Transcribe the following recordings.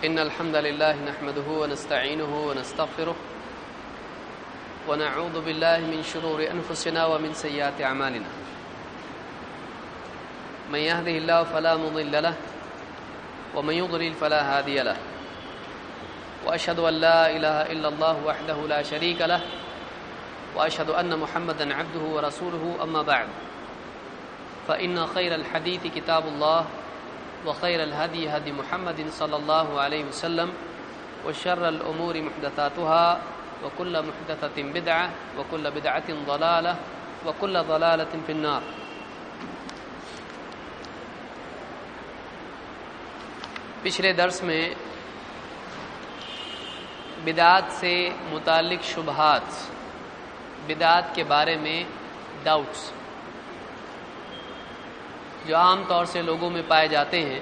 إن الحمد لله نحمده ونستعينه ونستغفره ونعوذ بالله من شرور أنفسنا ومن سيئات أعمالنا من يهده الله فلا مضل له ومن يضلل فلا هادي له وأشهد أن لا إله إلا الله وحده لا شريك له وأشهد أن محمدا عبده ورسوله أما بعد فإن خير الحديث كتاب الله وخير الهدي هدي محمد صلى الله عليه وسلم وشر الأمور محدثاتها وكل محدثة بدعة وكل بدعة ضلالة وكل ضلالة في النار. پچھلے درس میں بدعات سے متعلق شبہات، بدعات کے بارے میں ڈاؤٹس جو عام طور سے لوگوں میں پائے جاتے ہیں،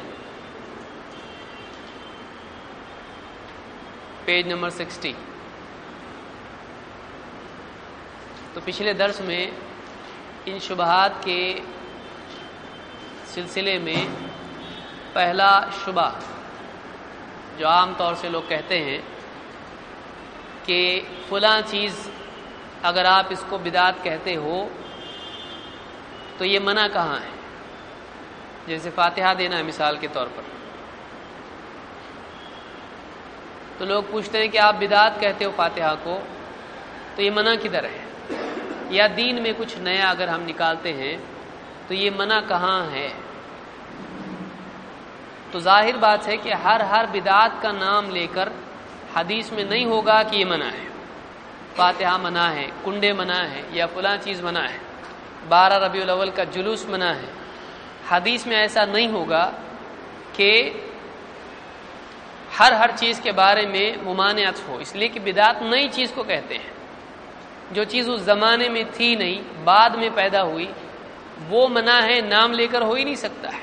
پیج نمبر 60. تو پچھلے درس میں ان شبہات کے سلسلے میں پہلا شبہ جو عام طور سے لوگ کہتے ہیں کہ فلاں چیز اگر آپ اس کو بدعت کہتے ہو تو یہ منع کہاں ہے؟ جیسے فاتحہ دینا ہے مثال کے طور پر، تو لوگ پوچھتے ہیں کہ آپ بدعت کہتے ہو فاتحہ کو، تو یہ منع کدھر ہے؟ یا دین میں کچھ نیا اگر ہم نکالتے ہیں تو یہ منع کہاں ہے؟ تو ظاہر بات ہے کہ ہر بدعت کا نام لے کر حدیث میں نہیں ہوگا کہ یہ منع ہے، فاتحہ منع ہے، کنڈے منع ہے، یا فلاں چیز منع ہے، 12 ربیع الاول کا جلوس منع ہے. حدیث میں ایسا نہیں ہوگا کہ ہر چیز کے بارے میں ممانعت ہو، اس لیے کہ بدعت نئی چیز کو کہتے ہیں. جو چیز اس زمانے میں تھی نہیں، بعد میں پیدا ہوئی، وہ منع ہے، نام لے کر ہو ہی نہیں سکتا ہے.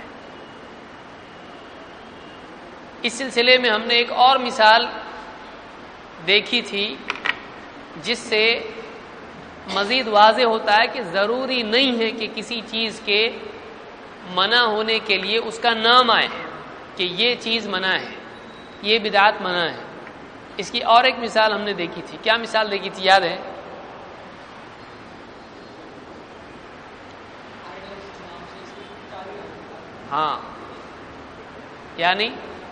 اس سلسلے میں ہم نے ایک اور مثال دیکھی تھی جس سے مزید واضح ہوتا ہے کہ ضروری نہیں ہے کہ کسی چیز کے منع ہونے کے لیے اس کا نام آئے کہ یہ چیز منع ہے، یہ بدعت منع ہے. اس کی اور ایک مثال ہم نے دیکھی تھی. کیا مثال دیکھی تھی یاد ہے؟ ہاں، یعنی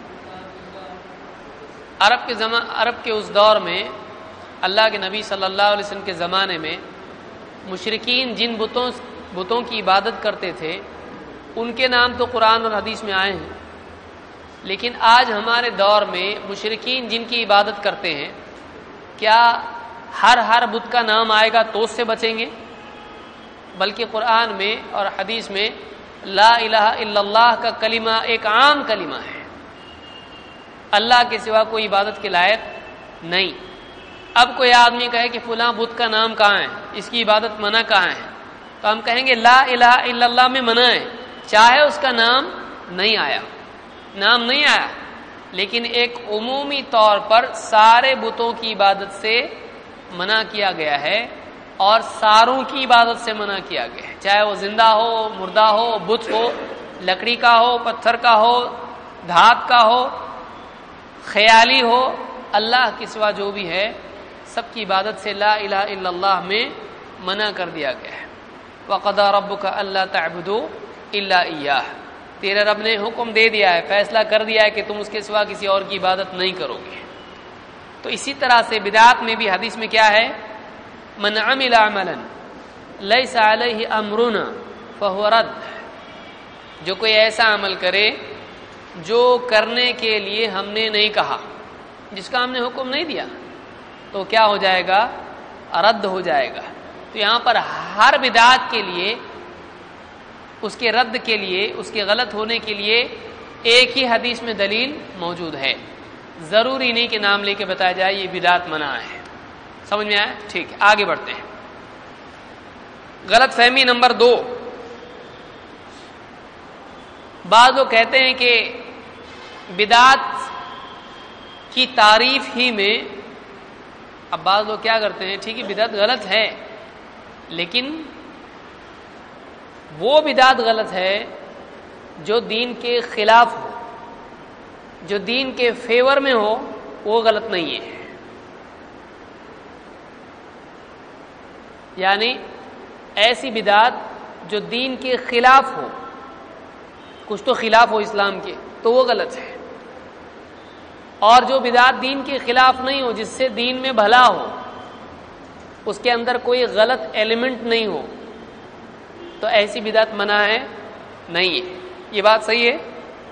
عرب کے اس دور میں اللہ کے نبی صلی اللہ علیہ وسلم کے زمانے میں مشرکین جن بتوں کی عبادت کرتے تھے ان کے نام تو قرآن اور حدیث میں آئے ہیں، لیکن آج ہمارے دور میں مشرکین جن کی عبادت کرتے ہیں، کیا ہر بت کا نام آئے گا تو اس سے بچیں گے؟ بلکہ قرآن میں اور حدیث میں لا الہ الا اللہ کا کلمہ ایک عام کلمہ ہے، اللہ کے سوا کوئی عبادت کے لائق نہیں. اب کوئی آدمی کہے کہ فلاں بت کا نام کہاں ہے، اس کی عبادت منع کہاں ہے، تو ہم کہیں گے لا الہ الا اللہ میں منع ہے، چاہے اس کا نام نہیں آیا، لیکن ایک عمومی طور پر سارے بتوں کی عبادت سے منع کیا گیا ہے اور ساروں کی عبادت سے منع کیا گیا ہے، چاہے وہ زندہ ہو، مردہ ہو، بت ہو، لکڑی کا ہو، پتھر کا ہو، دھات کا ہو، خیالی ہو، اللہ کے سوا جو بھی ہے سب کی عبادت سے لا الہ الا اللہ میں منع کر دیا گیا ہے. وَقَضَىٰ رَبُّكَ أَلَّا تَعْبُدُوا إِلَّا إِيَّاهُ، تیرے رب نے حکم دے دیا ہے، فیصلہ کر دیا ہے کہ تم اس کے سوا کسی اور کی عبادت نہیں کرو گے. تو اسی طرح سے بدعات میں بھی حدیث میں کیا ہے؟ من عمل عملا ليس عليه امرنا فهو رد، جو کوئی ایسا عمل کرے جو کرنے کے لیے ہم نے نہیں کہا، جس کا ہم نے حکم نہیں دیا، تو کیا ہو جائے گا؟ رد ہو جائے گا. تو یہاں پر ہر بدعت کے لیے، اس کے رد کے لیے، اس کے غلط ہونے کے لیے ایک ہی حدیث میں دلیل موجود ہے. ضروری نہیں کہ نام لے کے بتایا جائے یہ بدعت منع ہے. سمجھ میں آیا؟ ٹھیک ہے، آگے بڑھتے ہیں. غلط فہمی نمبر 2، بعض لوگ کہتے ہیں کہ بدعت کی تعریف ہی میں، اب بعض لوگ کیا کرتے ہیں، ٹھیک ہے بدعت غلط ہے، لیکن وہ بدعت غلط ہے جو دین کے خلاف ہو. جو دین کے فیور میں ہو وہ غلط نہیں ہے. یعنی ایسی بدعت جو دین کے خلاف ہو، کچھ تو خلاف ہو اسلام کے، تو وہ غلط ہے. اور جو بدعت دین کے خلاف نہیں ہو، جس سے دین میں بھلا ہو، اس کے اندر کوئی غلط ایلیمنٹ نہیں ہو، تو ایسی بدعت منع ہے نہیں ہے. یہ بات صحیح ہے؟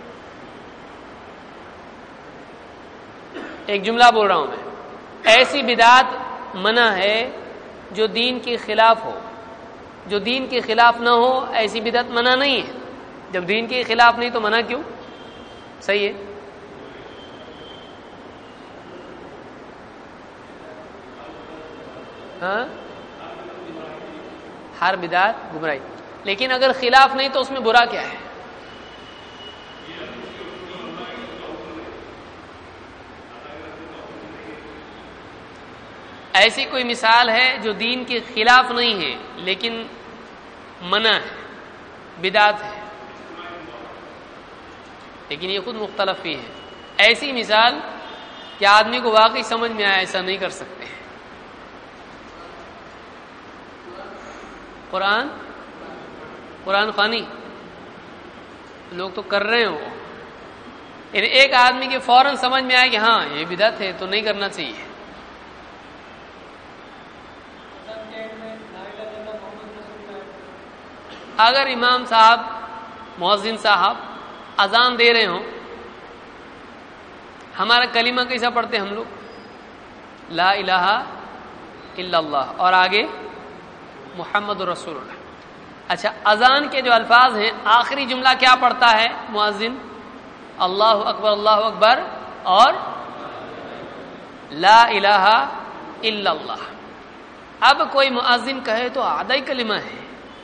ایک جملہ بول رہا ہوں میں، ایسی بدعت منع ہے جو دین کے خلاف ہو. جو دین کے خلاف نہ ہو ایسی بدعت منع نہیں ہے. جب دین کے خلاف نہیں تو منع کیوں؟ صحیح ہے. ہاں، ہر بدعت گمراہی، لیکن اگر خلاف نہیں تو اس میں برا کیا ہے؟ ایسی کوئی مثال ہے جو دین کے خلاف نہیں ہے لیکن منع ہے، بدعت ہے، لیکن یہ خود مختلف ہی ہے. ایسی مثال کہ آدمی کو واقعی سمجھ میں آئے، ایسا نہیں کر سکتے. قرآن خوانی لوگ تو کر رہے ہو، یعنی ایک آدمی کے فوراً سمجھ میں آئے کہ ہاں یہ بدعت ہے تو نہیں کرنا چاہیے. اگر امام صاحب، مؤذن صاحب اذان دے رہے ہوں، ہمارا کلمہ کیسا پڑھتے ہم لوگ؟ لا الہ الا اللہ، اور آگے محمد رسول اللہ. اچھا، اذان کے جو الفاظ ہیں آخری جملہ کیا پڑھتا ہے مؤذن؟ اللہ اکبر اور لا الہ الا اللہ. اب کوئی مؤذن کہے تو آدھا ہی کلمہ ہے،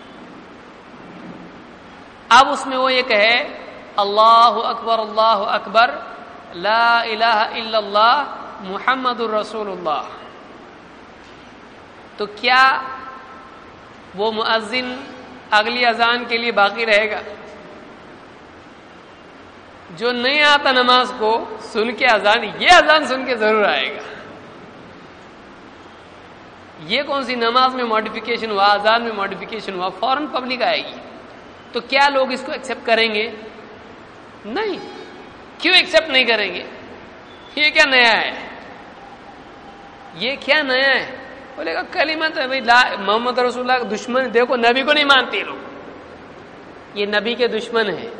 اب اس میں وہ یہ کہے اللہ اکبر لا الہ الا اللہ محمد الرسول اللہ، تو کیا وہ مؤذن اگلی اذان کے لیے باقی رہے گا؟ جو نہیں آتا نماز کو سن کے اذان، یہ اذان سن کے ضرور آئے گا. یہ کون سی نماز میں ماڈیفیکیشن ہوا، اذان میں ماڈیفیکیشن ہوا، فوراً پبلک آئے گی. تو کیا لوگ اس کو ایکسپٹ کریں گے؟ نہیں. کیوں ایکسپٹ نہیں کریں گے؟ یہ کیا نیا ہے؟ یہ کیا نیا ہے؟ بولے گا کلمہ تو بھائی محمد رسول اللہ کا دشمن، دیکھو نبی کو نہیں مانتے لوگ، یہ نبی کے دشمن ہیں.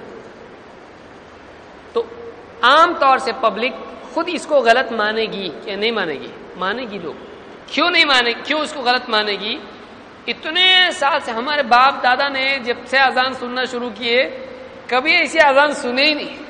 تو عام طور سے پبلک خود اس کو غلط مانے گی کہ نہیں مانے گی؟ مانے گی. لوگ کیوں نہیں مانے، کیوں اس کو غلط مانے گی؟ اتنے سال سے ہمارے باپ دادا نے جب سے اذان سننا شروع کیے کبھی ایسی اذان سنے ہی نہیں.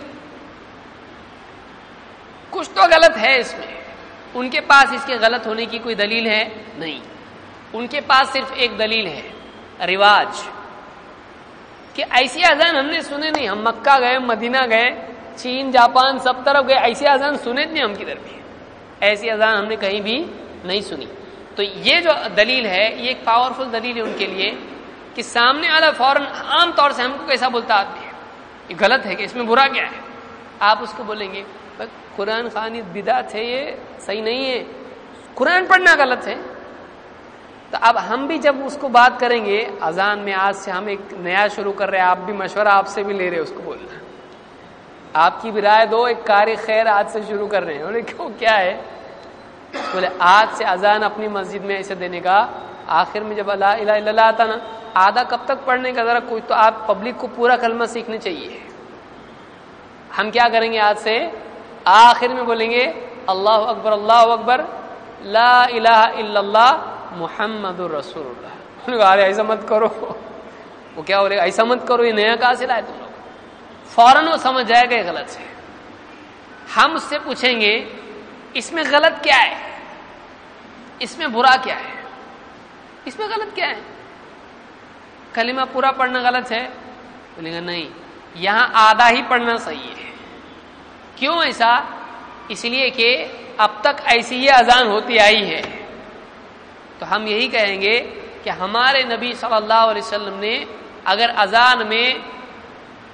کچھ تو غلط ہے اس میں. ان کے پاس اس کے غلط ہونے کی کوئی دلیل ہے نہیں. ان کے پاس صرف ایک دلیل ہے، رواج، کہ ایسی اذان ہم نے سنے نہیں. ہم مکہ گئے، مدینہ گئے، چین، جاپان، سب طرف گئے، ایسی اذان سنے نہیں ہم کدھر بھی. ایسی اذان ہم نے کہیں بھی نہیں سنی. تو یہ جو دلیل ہے یہ ایک پاورفل دلیل ہے ان کے لیے کہ سامنے والا فوراً عام طور سے ہم کو کیسا بولتا آدمی ہے، یہ غلط ہے کہ اس میں برا کیا ہے؟ آپ اس کو بولیں گے قرآن خوانی بدعت ہے، یہ صحیح نہیں ہے، قرآن پڑھنا غلط ہے. تو اب ہم بھی جب اس کو بات کریں گے اذان میں، آج سے ہم ایک نیا شروع کر رہے ہیں، آپ بھی مشورہ آپ سے بھی لے رہے، اس کو بولنا آپ کی بھی رائے دو، ایک کار خیر آج سے شروع کر رہے ہیں. بولے کیوں، کیا ہے؟ بولے آج سے اذان اپنی مسجد میں ایسے دینے کا، آخر میں جب لا الہ الا اللہ آتا نا، آدھا کب تک پڑھنے کا، ذرا کوئی تو آپ پبلک کو پورا کلمہ سیکھنے چاہیے. ہم کیا کریں گے آج سے؟ آخر میں بولیں گے اللہ اکبر لا الہ الا اللہ محمد الرسول اللہ. ارے ایسا مت کرو. وہ کیا بولے گا ایسا مت کرو، یہ نیا کہاں سے لائے تم لوگ؟ فوراً وہ سمجھ جائے گا یہ غلط ہے. ہم اس سے پوچھیں گے اس میں غلط کیا ہے، اس میں برا کیا ہے، اس میں غلط کیا ہے؟ کلمہ پورا پڑھنا غلط ہے؟ بولے گا نہیں، یہاں آدھا ہی پڑھنا صحیح ہے. کیوں ایسا؟ اس لیے کہ اب تک ایسی یہ اذان ہوتی آئی ہے. تو ہم یہی کہیں گے کہ ہمارے نبی صلی اللہ علیہ وسلم نے اگر اذان میں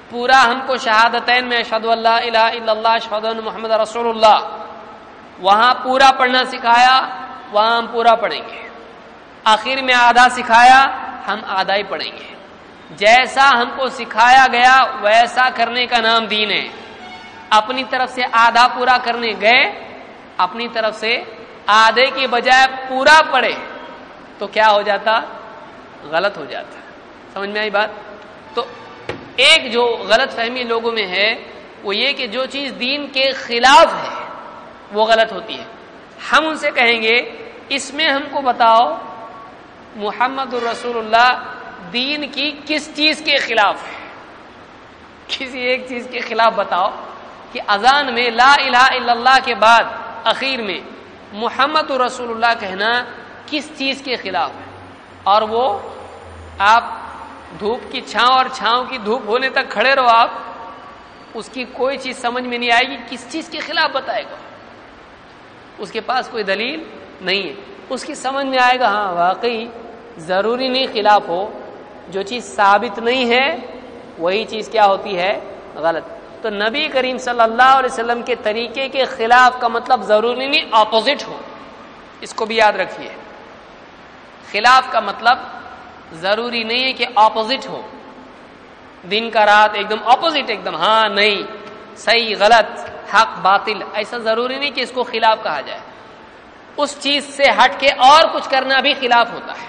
پورا ہم کو شہادتین میں اشہدو ان لا الہ الا اللہ اشہدو ان محمد رسول اللہ وہاں پورا پڑھنا سکھایا، وہاں ہم پورا پڑھیں گے۔ آخر میں آدھا سکھایا، ہم آدھا ہی پڑھیں گے۔ جیسا ہم کو سکھایا گیا ویسا کرنے کا نام دین ہے۔ اپنی طرف سے آدھا پورا کرنے گئے، اپنی طرف سے آدھے کی بجائے پورا پڑھے تو کیا ہو جاتا؟ غلط ہو جاتا۔ سمجھ میں آئی بات؟ تو ایک جو غلط فہمی لوگوں میں ہے وہ یہ کہ جو چیز دین کے خلاف ہے وہ غلط ہوتی ہے۔ ہم ان سے کہیں گے اس میں ہم کو بتاؤ محمد الرسول اللہ دین کی کس چیز کے خلاف ہے؟ کسی ایک چیز کے خلاف بتاؤ کہ اذان میں لا الہ الا اللہ کے بعد اخیر میں محمد رسول اللہ کہنا کس چیز کے خلاف ہے؟ اور وہ آپ دھوپ کی چھاؤں اور چھاؤں کی دھوپ ہونے تک کھڑے رہو، آپ اس کی کوئی چیز سمجھ میں نہیں آئے گی، کس چیز کے خلاف بتائے گا؟ اس کے پاس کوئی دلیل نہیں ہے۔ اس کی سمجھ میں آئے گا ہاں واقعی ضروری نہیں خلاف ہو، جو چیز ثابت نہیں ہے وہی چیز کیا ہوتی ہے؟ غلط۔ تو نبی کریم صلی اللہ علیہ وسلم کے طریقے کے خلاف کا مطلب ضروری نہیں اپوزٹ ہو، اس کو بھی یاد رکھیے۔ خلاف کا مطلب ضروری نہیں ہے کہ اپوزٹ ہو، دن کا رات ایک دم اپوزٹ، ایک دم ہاں نہیں، صحیح غلط، حق باطل، ایسا ضروری نہیں کہ اس کو خلاف کہا جائے۔ اس چیز سے ہٹ کے اور کچھ کرنا بھی خلاف ہوتا ہے۔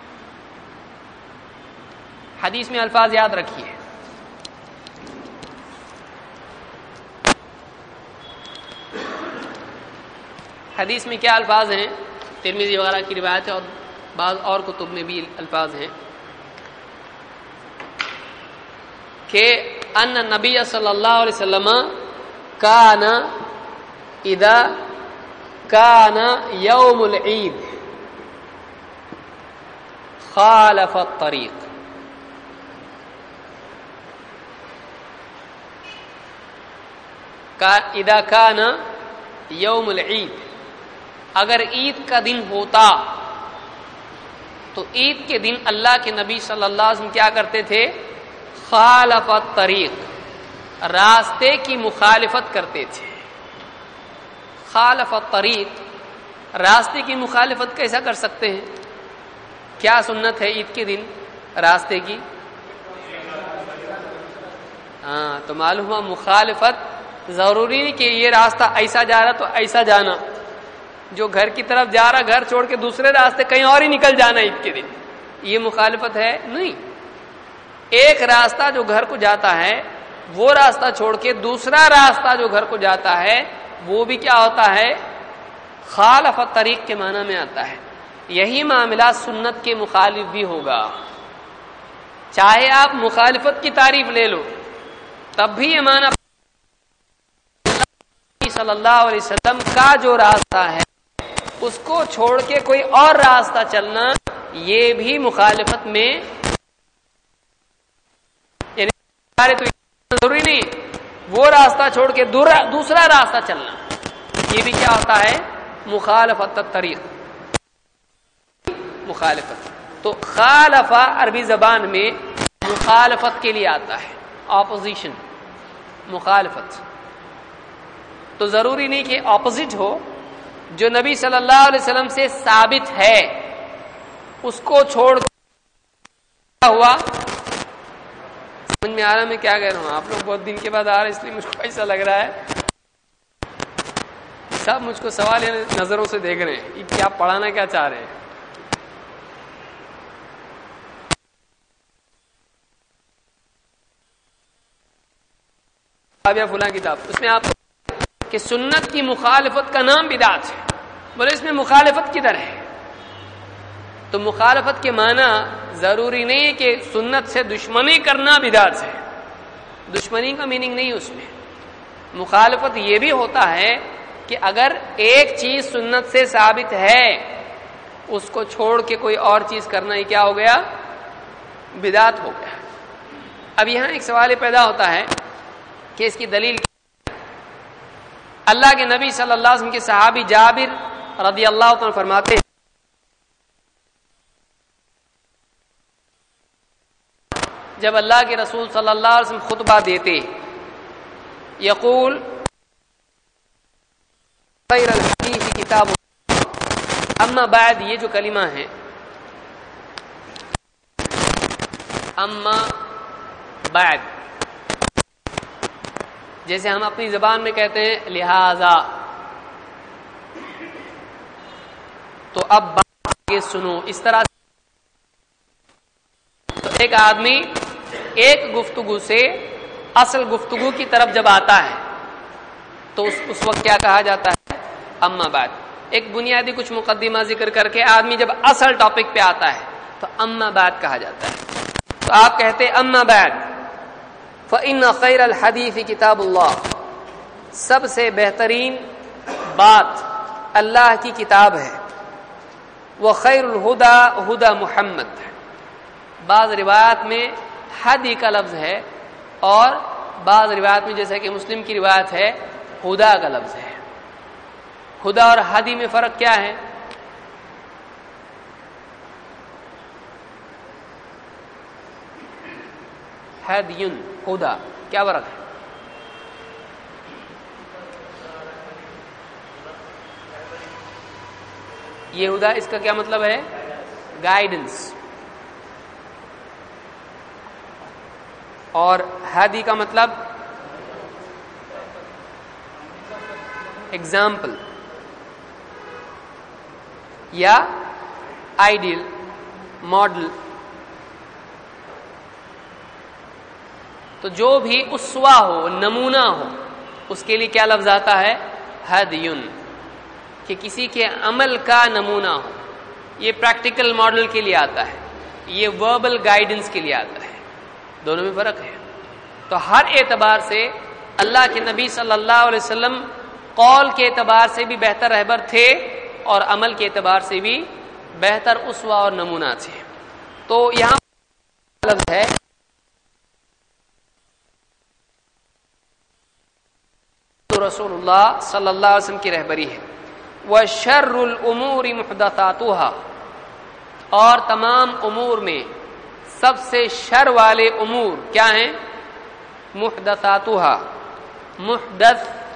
حدیث میں الفاظ یاد رکھیے۔ حدیث میں کیا الفاظ ہیں؟ ترمذی وغیرہ کی روایت ہے اور بعض اور کتب میں بھی الفاظ ہیں کہ ان نبی صلی اللہ علیہ وسلم کان اذا کان یوم العید خالف الطریق۔ اذا کان یوم العید، اگر عید کا دن ہوتا تو عید کے دن اللہ کے نبی صلی اللہ علیہ وسلم کیا کرتے تھے؟ خالف الطریق، راستے کی مخالفت کرتے تھے۔ خالف الطریق، راستے کی مخالفت کیسا کر سکتے ہیں؟ کیا سنت ہے عید کے دن راستے کی؟ ہاں تو معلوم ہوا مخالفت ضروری نہیں کہ یہ راستہ ایسا جا رہا تو ایسا جانا، جو گھر کی طرف جا رہا گھر چھوڑ کے دوسرے راستے کہیں اور ہی نکل جانا عید کے دن، یہ مخالفت ہے؟ نہیں۔ ایک راستہ جو گھر کو جاتا ہے وہ راستہ چھوڑ کے دوسرا راستہ جو گھر کو جاتا ہے وہ بھی کیا ہوتا ہے؟ خالف الطریق کے معنی میں آتا ہے۔ یہی معاملہ سنت کے مخالف بھی ہوگا، چاہے آپ مخالفت کی تعریف لے لو تب بھی یہ معنی صلی اللہ علیہ وسلم کا جو راستہ ہے اس کو چھوڑ کے کوئی اور راستہ چلنا یہ بھی مخالفت میں، یعنی تو ضروری نہیں وہ راستہ چھوڑ کے دوسرا راستہ چلنا، یہ بھی کیا ہوتا ہے؟ مخالفت الطریق، مخالفت۔ تو خالفہ عربی زبان میں مخالفت کے لیے آتا ہے، اپوزیشن، مخالفت۔ تو ضروری نہیں کہ اپوزٹ ہو، جو نبی صلی اللہ علیہ وسلم سے ثابت ہے اس کو چھوڑ ہوا۔ سمجھ میں آ رہا میں کیا کہہ رہا ہوں؟ آپ لوگ بہت دن کے بعد آ رہے اس لیے مجھ کو ایسا لگ رہا ہے سب مجھ کو سوال نظروں سے دیکھ رہے ہیں، یہ کیا پڑھانا کیا چاہ رہے ہیں؟ یا فلاں کتاب، اس میں آپ کہ سنت کی مخالفت کا نام بدعت ہے، بولے اس میں مخالفت کدھر ہے؟ تو مخالفت کے معنی ضروری نہیں ہے کہ سنت سے دشمنی کرنا بدعت ہے، دشمنی کا میننگ نہیں اس میں۔ مخالفت یہ بھی ہوتا ہے کہ اگر ایک چیز سنت سے ثابت ہے اس کو چھوڑ کے کوئی اور چیز کرنا یہ کیا ہو گیا؟ بدعت ہو گیا۔ اب یہاں ایک سوال پیدا ہوتا ہے کہ اس کی دلیل، اللہ کے نبی صلی اللہ علیہ وسلم کے صحابی جابر رضی اللہ عنہ فرماتے ہیں جب اللہ کے رسول صلی اللہ علیہ وسلم خطبہ دیتے، یقول خیر الحدیث کتاب اما بعد، یہ جو کلمہ ہے اما بعد، جیسے ہم اپنی زبان میں کہتے ہیں لہذا، تو اب بات آگے سنو، اس طرح سے تو ایک آدمی ایک گفتگو سے اصل گفتگو کی طرف جب آتا ہے تو اس وقت کیا کہا جاتا ہے؟ اما بعد۔ ایک بنیادی کچھ مقدمہ ذکر کر کے آدمی جب اصل ٹاپک پہ آتا ہے تو اما بعد کہا جاتا ہے۔ تو آپ کہتے اما بعد فإن خیر الحدیث کتاب اللہ، سب سے بہترین بات اللہ کی کتاب ہے، وخیر الہدی ہدی محمد، بعض روایات میں ہدی کا لفظ ہے اور بعض روایات میں جیسا کہ مسلم کی روایت ہے ہدا کا لفظ ہے۔ ہدا اور ہدی میں فرق کیا ہے؟ ہدیٌ ہدا، کیا فرق ہے؟ یہ ہدا اس کا کیا مطلب ہے؟ گائیڈنس، اور ہادی کا مطلب ایگزامپل یا آئیڈیل، ماڈل۔ تو جو بھی اسوہ ہو، نمونہ ہو، اس کے لیے کیا لفظ آتا ہے؟ ہدیٌ، کہ کسی کے عمل کا نمونہ ہو۔ یہ پریکٹیکل ماڈل کے لیے آتا ہے، یہ وربل گائیڈنس کے لیے آتا ہے، دونوں میں فرق ہے۔ تو ہر اعتبار سے اللہ کے نبی صلی اللہ علیہ وسلم قول کے اعتبار سے بھی بہتر رہبر تھے اور عمل کے اعتبار سے بھی بہتر اسوہ اور نمونہ تھے۔ تو یہاں لفظ ہے تو رسول اللہ صلی اللہ علیہ وسلم کی رہبری ہے۔ وَشَرُّ الْأُمُورِ مُحْدَثَاتُهَا، اور تمام امور میں سب سے شر والے امور کیا ہیں؟ محدثاتها، محدث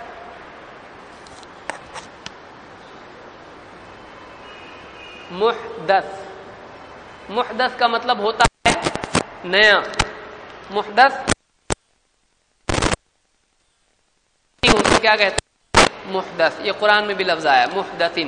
محدث کا مطلب ہوتا ہے نیا۔ محدث کیا کہتے ہیں؟ محدث، یہ قرآن میں بھی لفظ آیا محدث۔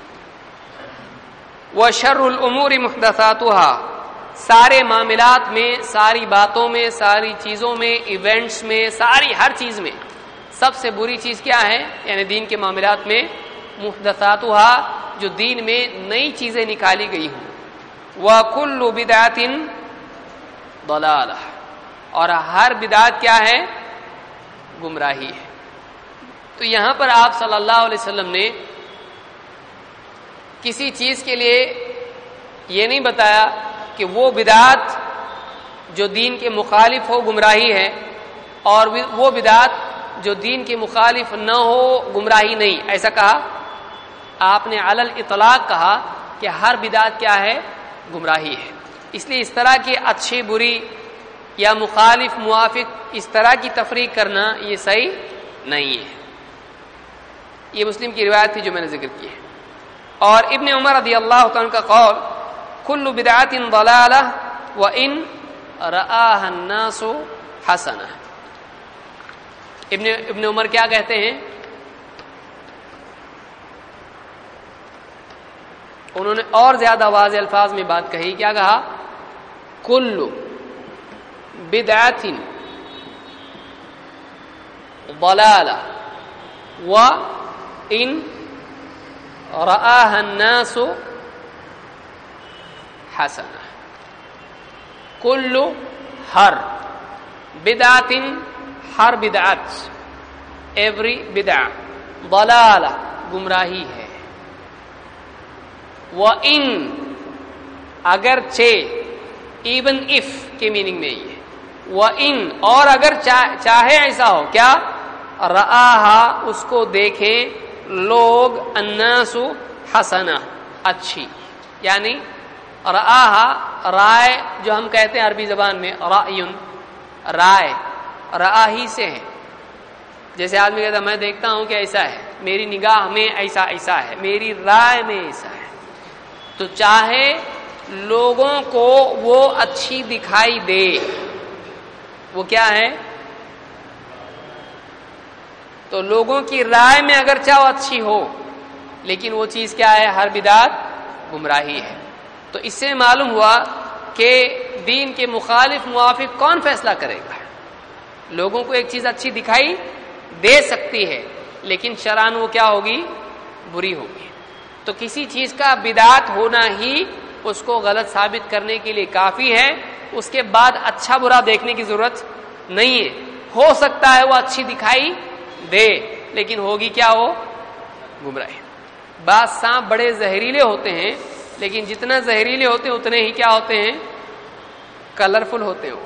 وَشَرُّ الْأُمُورِ مُحْدَثَاتُهَا، سارے معاملات میں، ساری باتوں میں، ساری چیزوں میں، ایونٹس میں، ساری ہر چیز میں سب سے بری چیز کیا ہے؟ یعنی دین کے معاملات میں محدثاتها، جو دین میں نئی چیزیں نکالی گئی ہوں۔ وَكُلُّ بِدْعَةٍ ضَلَالَةٍ، اور ہر بدعت کیا ہے؟ گمراہی ہے۔ تو یہاں پر آپ صلی اللہ علیہ وسلم نے کسی چیز کے لیے یہ نہیں بتایا کہ وہ بدعت جو دین کے مخالف ہو گمراہی ہے، اور وہ بدعت جو دین کے مخالف نہ ہو گمراہی نہیں، ایسا کہا؟ آپ نے علی الاطلاق کہا کہ ہر بدعت کیا ہے؟ گمراہی ہے۔ اس لیے اس طرح کی اچھی بری یا مخالف موافق اس طرح کی تفریق کرنا یہ صحیح نہیں ہے۔ یہ مسلم کی روایت تھی جو میں نے ذکر کی ہے۔ اور ابن عمر رضی اللہ عنہ کا قول کل بدعت ضلالہ وان رآها الناس حسنہ۔ ابن عمر کیا کہتے ہیں؟ انہوں نے اور زیادہ واضح الفاظ میں بات کہی، کیا کہا؟ کل بدعت ضلالہ وان رآها الناس حسنہ۔ کل، ہر، بدعت، ہر بدعت، ایوری بدع، ضلالہ، گمراہی ہے۔ وَإِن، اگرچہ، ایون اف کے میننگ میں یہ وَإِن، اور اگر چاہے ایسا ہو، کیا؟ رآہا، اس کو دیکھیں لوگ، الناس حسنہ، اچھی، یعنی رآہا رائے جو ہم کہتے ہیں عربی زبان میں رأیٌ، رائے رآہی سے ہے. جیسے آدمی کہتا ہے میں دیکھتا ہوں کہ ایسا ہے، میری نگاہ میں ایسا ایسا ہے، میری رائے میں ایسا ہے. تو چاہے لوگوں کو وہ اچھی دکھائی دے، وہ کیا ہے؟ تو لوگوں کی رائے میں اگر چاہے وہ اچھی ہو، لیکن وہ چیز کیا ہے؟ ہر بدعت گمراہی ہے. تو اس سے معلوم ہوا کہ دین کے مخالف موافق کون فیصلہ کرے گا؟ لوگوں کو ایک چیز اچھی دکھائی دے سکتی ہے، لیکن شرعاً وہ کیا ہوگی؟ بری ہوگی. تو کسی چیز کا بدعت ہونا ہی اس کو غلط ثابت کرنے کے لیے کافی ہے، اس کے بعد اچھا برا دیکھنے کی ضرورت نہیں ہے. ہو سکتا ہے وہ اچھی دکھائی دے، لیکن ہوگی کیا؟ وہ گمراہی. بعض سانپ بڑے زہریلے ہوتے ہیں، لیکن جتنا زہریلے ہوتے ہیں اتنے ہی کیا ہوتے ہیں؟ کلرفل ہوتے ہیں.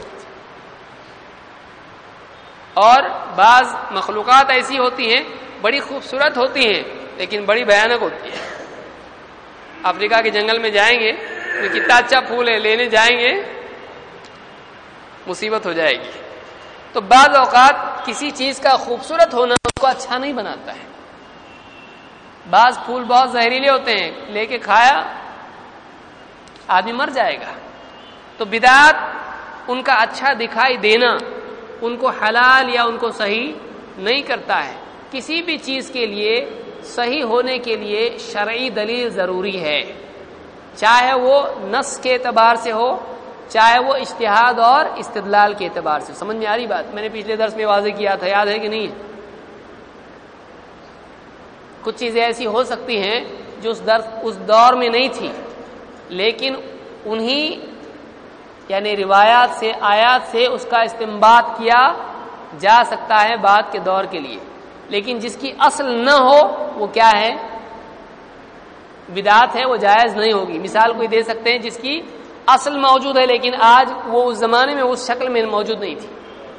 اور بعض مخلوقات ایسی ہوتی ہیں بڑی خوبصورت ہوتی ہیں لیکن بڑی بھیانک ہوتی ہیں. افریقہ کے جنگل میں جائیں گے تو کتنا اچھا پھول ہے، لینے جائیں گے مصیبت ہو جائے گی. تو بعض اوقات کسی چیز کا خوبصورت ہونا اس کو اچھا نہیں بناتا ہے. بعض پھول بہت زہریلے ہوتے ہیں، لے کے کھایا آدمی مر جائے گا. تو بدعت ان کا اچھا دکھائی دینا ان کو حلال یا ان کو صحیح نہیں کرتا ہے. کسی بھی چیز کے لیے صحیح ہونے کے لیے شرعی دلیل ضروری ہے، چاہے وہ نص کے اعتبار سے ہو، چاہے وہ اجتہاد اور استدلال کے اعتبار سے. سمجھ میں آ رہی بات؟ میں نے پچھلے درس میں واضح کیا تھا، یاد ہے کہ نہیں؟ کچھ چیزیں ایسی ہو سکتی ہیں جو اس دور میں نہیں تھی، لیکن انہی یعنی روایات سے، آیات سے اس کا استنباط کیا جا سکتا ہے بعد کے دور کے لیے. لیکن جس کی اصل نہ ہو وہ کیا ہے؟ بدعت ہے، وہ جائز نہیں ہوگی. مثال کوئی دے سکتے ہیں جس کی اصل موجود ہے لیکن آج وہ اس زمانے میں اس شکل میں موجود نہیں تھی.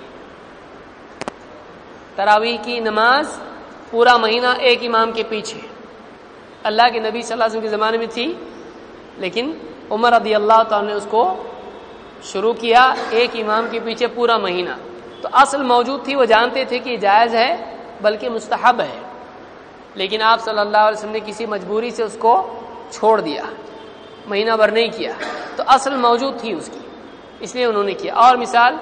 تراویح کی نماز پورا مہینہ ایک امام کے پیچھے، اللہ کے نبی صلی اللہ علیہ وسلم کے زمانے میں تھی، لیکن عمر رضی اللہ تعالیٰ نے اس کو شروع کیا ایک امام کے پیچھے پورا مہینہ. تو اصل موجود تھی، وہ جانتے تھے کہ جائز ہے بلکہ مستحب ہے، لیکن آپ صلی اللہ علیہ وسلم نے کسی مجبوری سے اس کو چھوڑ دیا، مہینہ بھر نہیں کیا. تو اصل موجود تھی اس کی، اس لیے انہوں نے کیا. اور مثال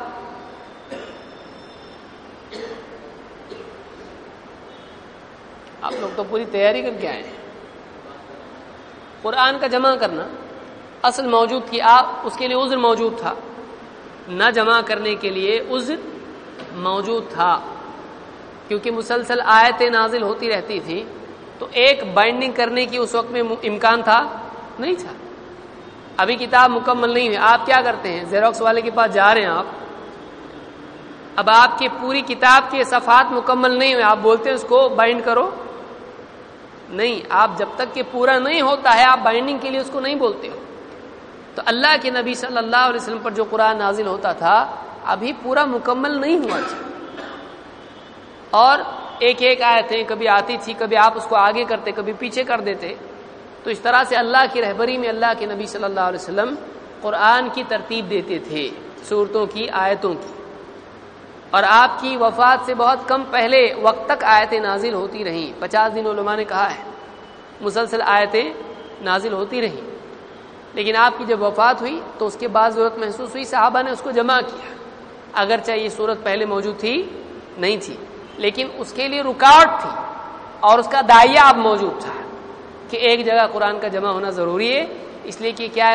آپ لوگ تو پوری تیاری کر کے آئے ہیں. قرآن کا جمع کرنا اصل موجود تھی، آپ اس کے لیے عذر موجود تھا، نہ جمع کرنے کے لیے عذر موجود تھا، کیونکہ مسلسل آیتیں نازل ہوتی رہتی تھی. تو ایک بائنڈنگ کرنے کی اس وقت میں امکان تھا نہیں تھا. ابھی کتاب مکمل نہیں ہوئی، آپ کیا کرتے ہیں؟ زیروکس والے کے پاس جا رہے ہیں آپ، اب آپ کی پوری کتاب کے صفحات مکمل نہیں ہوئے، آپ بولتے ہیں اس کو بائنڈ کرو؟ نہیں، آپ جب تک کہ پورا نہیں ہوتا ہے آپ بائنڈنگ کے لیے اس کو نہیں بولتے ہو. تو اللہ کے نبی صلی اللہ علیہ وسلم پر جو قرآن نازل ہوتا تھا ابھی پورا مکمل نہیں ہوا تھا، اور ایک ایک آیتیں کبھی آتی تھی، کبھی آپ اس کو آگے کرتے کبھی پیچھے کر دیتے. تو اس طرح سے اللہ کی رہبری میں اللہ کے نبی صلی اللہ علیہ وسلم قرآن کی ترتیب دیتے تھے، سورتوں کی، آیتوں کی. اور آپ کی وفات سے بہت کم پہلے وقت تک آیتیں نازل ہوتی رہیں. 50 دن علماء نے کہا ہے مسلسل آیتیں نازل ہوتی رہیں. لیکن آپ کی جب وفات ہوئی تو اس کے بعد ضرورت محسوس ہوئی، صحابہ نے اس کو جمع کیا. اگرچہ یہ صورت پہلے موجود تھی نہیں تھی، لیکن اس کے لیے رکاوٹ تھی اور اس کا داعیہ اب موجود تھا کہ ایک جگہ قرآن کا جمع ہونا ضروری ہے. اس لیے کہ کیا ہے؟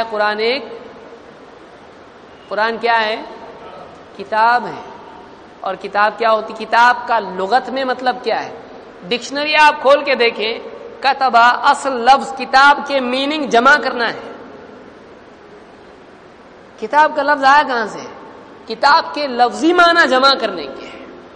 قرآن کیا ہے؟ کتاب ہے. اور کتاب کیا ہوتی؟ کتاب کا لغت میں مطلب کیا ہے؟ ڈکشنری آپ کھول کے دیکھیں، کتبہ اصل لفظ کتاب کے میننگ جمع کرنا ہے. کتاب کا لفظ آیا کہاں سے؟ کتاب کے لفظی معنی جمع کرنے کے.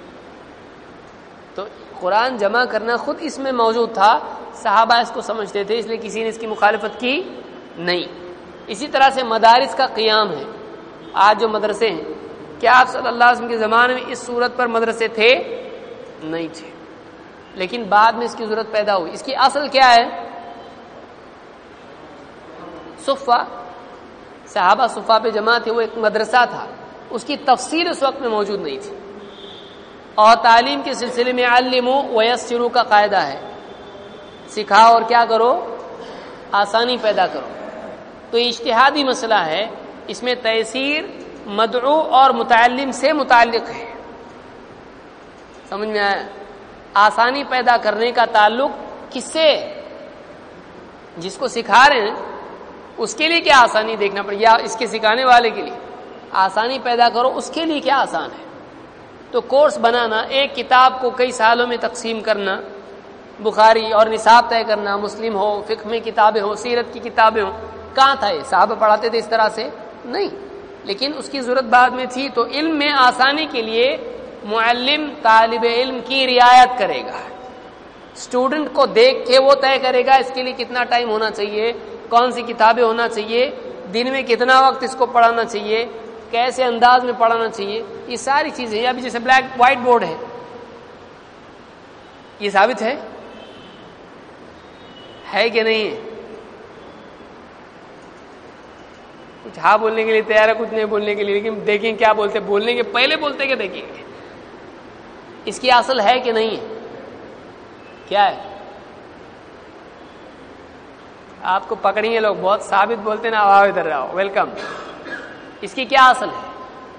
تو قرآن جمع کرنا خود اس میں موجود تھا، صحابہ اس کو سمجھتے تھے، اس لیے کسی نے اس کی مخالفت کی نہیں. اسی طرح سے مدارس کا قیام ہے. آج جو مدرسے ہیں، کیا آپ صلی اللہ علیہ وسلم کے زمانے میں اس صورت پر مدرسے تھے؟ نہیں تھے، لیکن بعد میں اس کی ضرورت پیدا ہوئی. اس کی اصل کیا ہے؟ صفہ. صحابہ صفا پہ جمع تھے، وہ ایک مدرسہ تھا، اس کی تفصیل اس وقت میں موجود نہیں تھی. اور تعلیم کے سلسلے میں علموا ویسروا کا قاعدہ ہے، سکھاؤ اور کیا کرو، آسانی پیدا کرو. تو یہ اجتہادی مسئلہ ہے، اس میں تیسیر مدعو اور متعلم سے متعلق ہے. سمجھ میں آیا؟ آسانی پیدا کرنے کا تعلق کس سے؟ جس کو سکھا رہے ہیں اس کے لیے کیا آسانی دیکھنا پڑے، یا اس کے سکھانے والے کے لیے آسانی پیدا کرو، اس کے لیے کیا آسان ہے. تو کورس بنانا، ایک کتاب کو کئی سالوں میں تقسیم کرنا، بخاری اور نصاب طے کرنا، مسلم ہو، فقہ میں کتابیں ہو، سیرت کی کتابیں ہو، کہاں تھا یہ؟ صحابہ پڑھاتے تھے اس طرح سے؟ نہیں، لیکن اس کی ضرورت بعد میں تھی. تو علم میں آسانی کے لیے معلم طالب علم کی رعایت کرے گا، اسٹوڈنٹ کو دیکھ کے وہ طے کرے گا اس کے لیے کتنا ٹائم ہونا چاہیے، کون سی کتابیں ہونا چاہیے، دن میں کتنا وقت اس کو پڑھانا چاہیے، کیسے انداز میں پڑھانا چاہیے. یہ ساری چیزیں، ابھی جیسے بلیک وائٹ بورڈ ہے، یہ ثابت ہے کہ نہیں ہے؟ کچھ ہاں بولنے کے لیے تیار ہے، کچھ نہیں بولنے کے لیے، لیکن دیکھیں کیا بولتے، بولنے کے پہلے بولتے کہ دیکھیں گے اس کی اصل ہے کہ نہیں ہے. کیا ہے؟ آپ کو پکڑیں گے لوگ، بہت ثابت بولتے نا، آؤ ادھر آؤ، ویلکم. اس کی کیا اصل ہے؟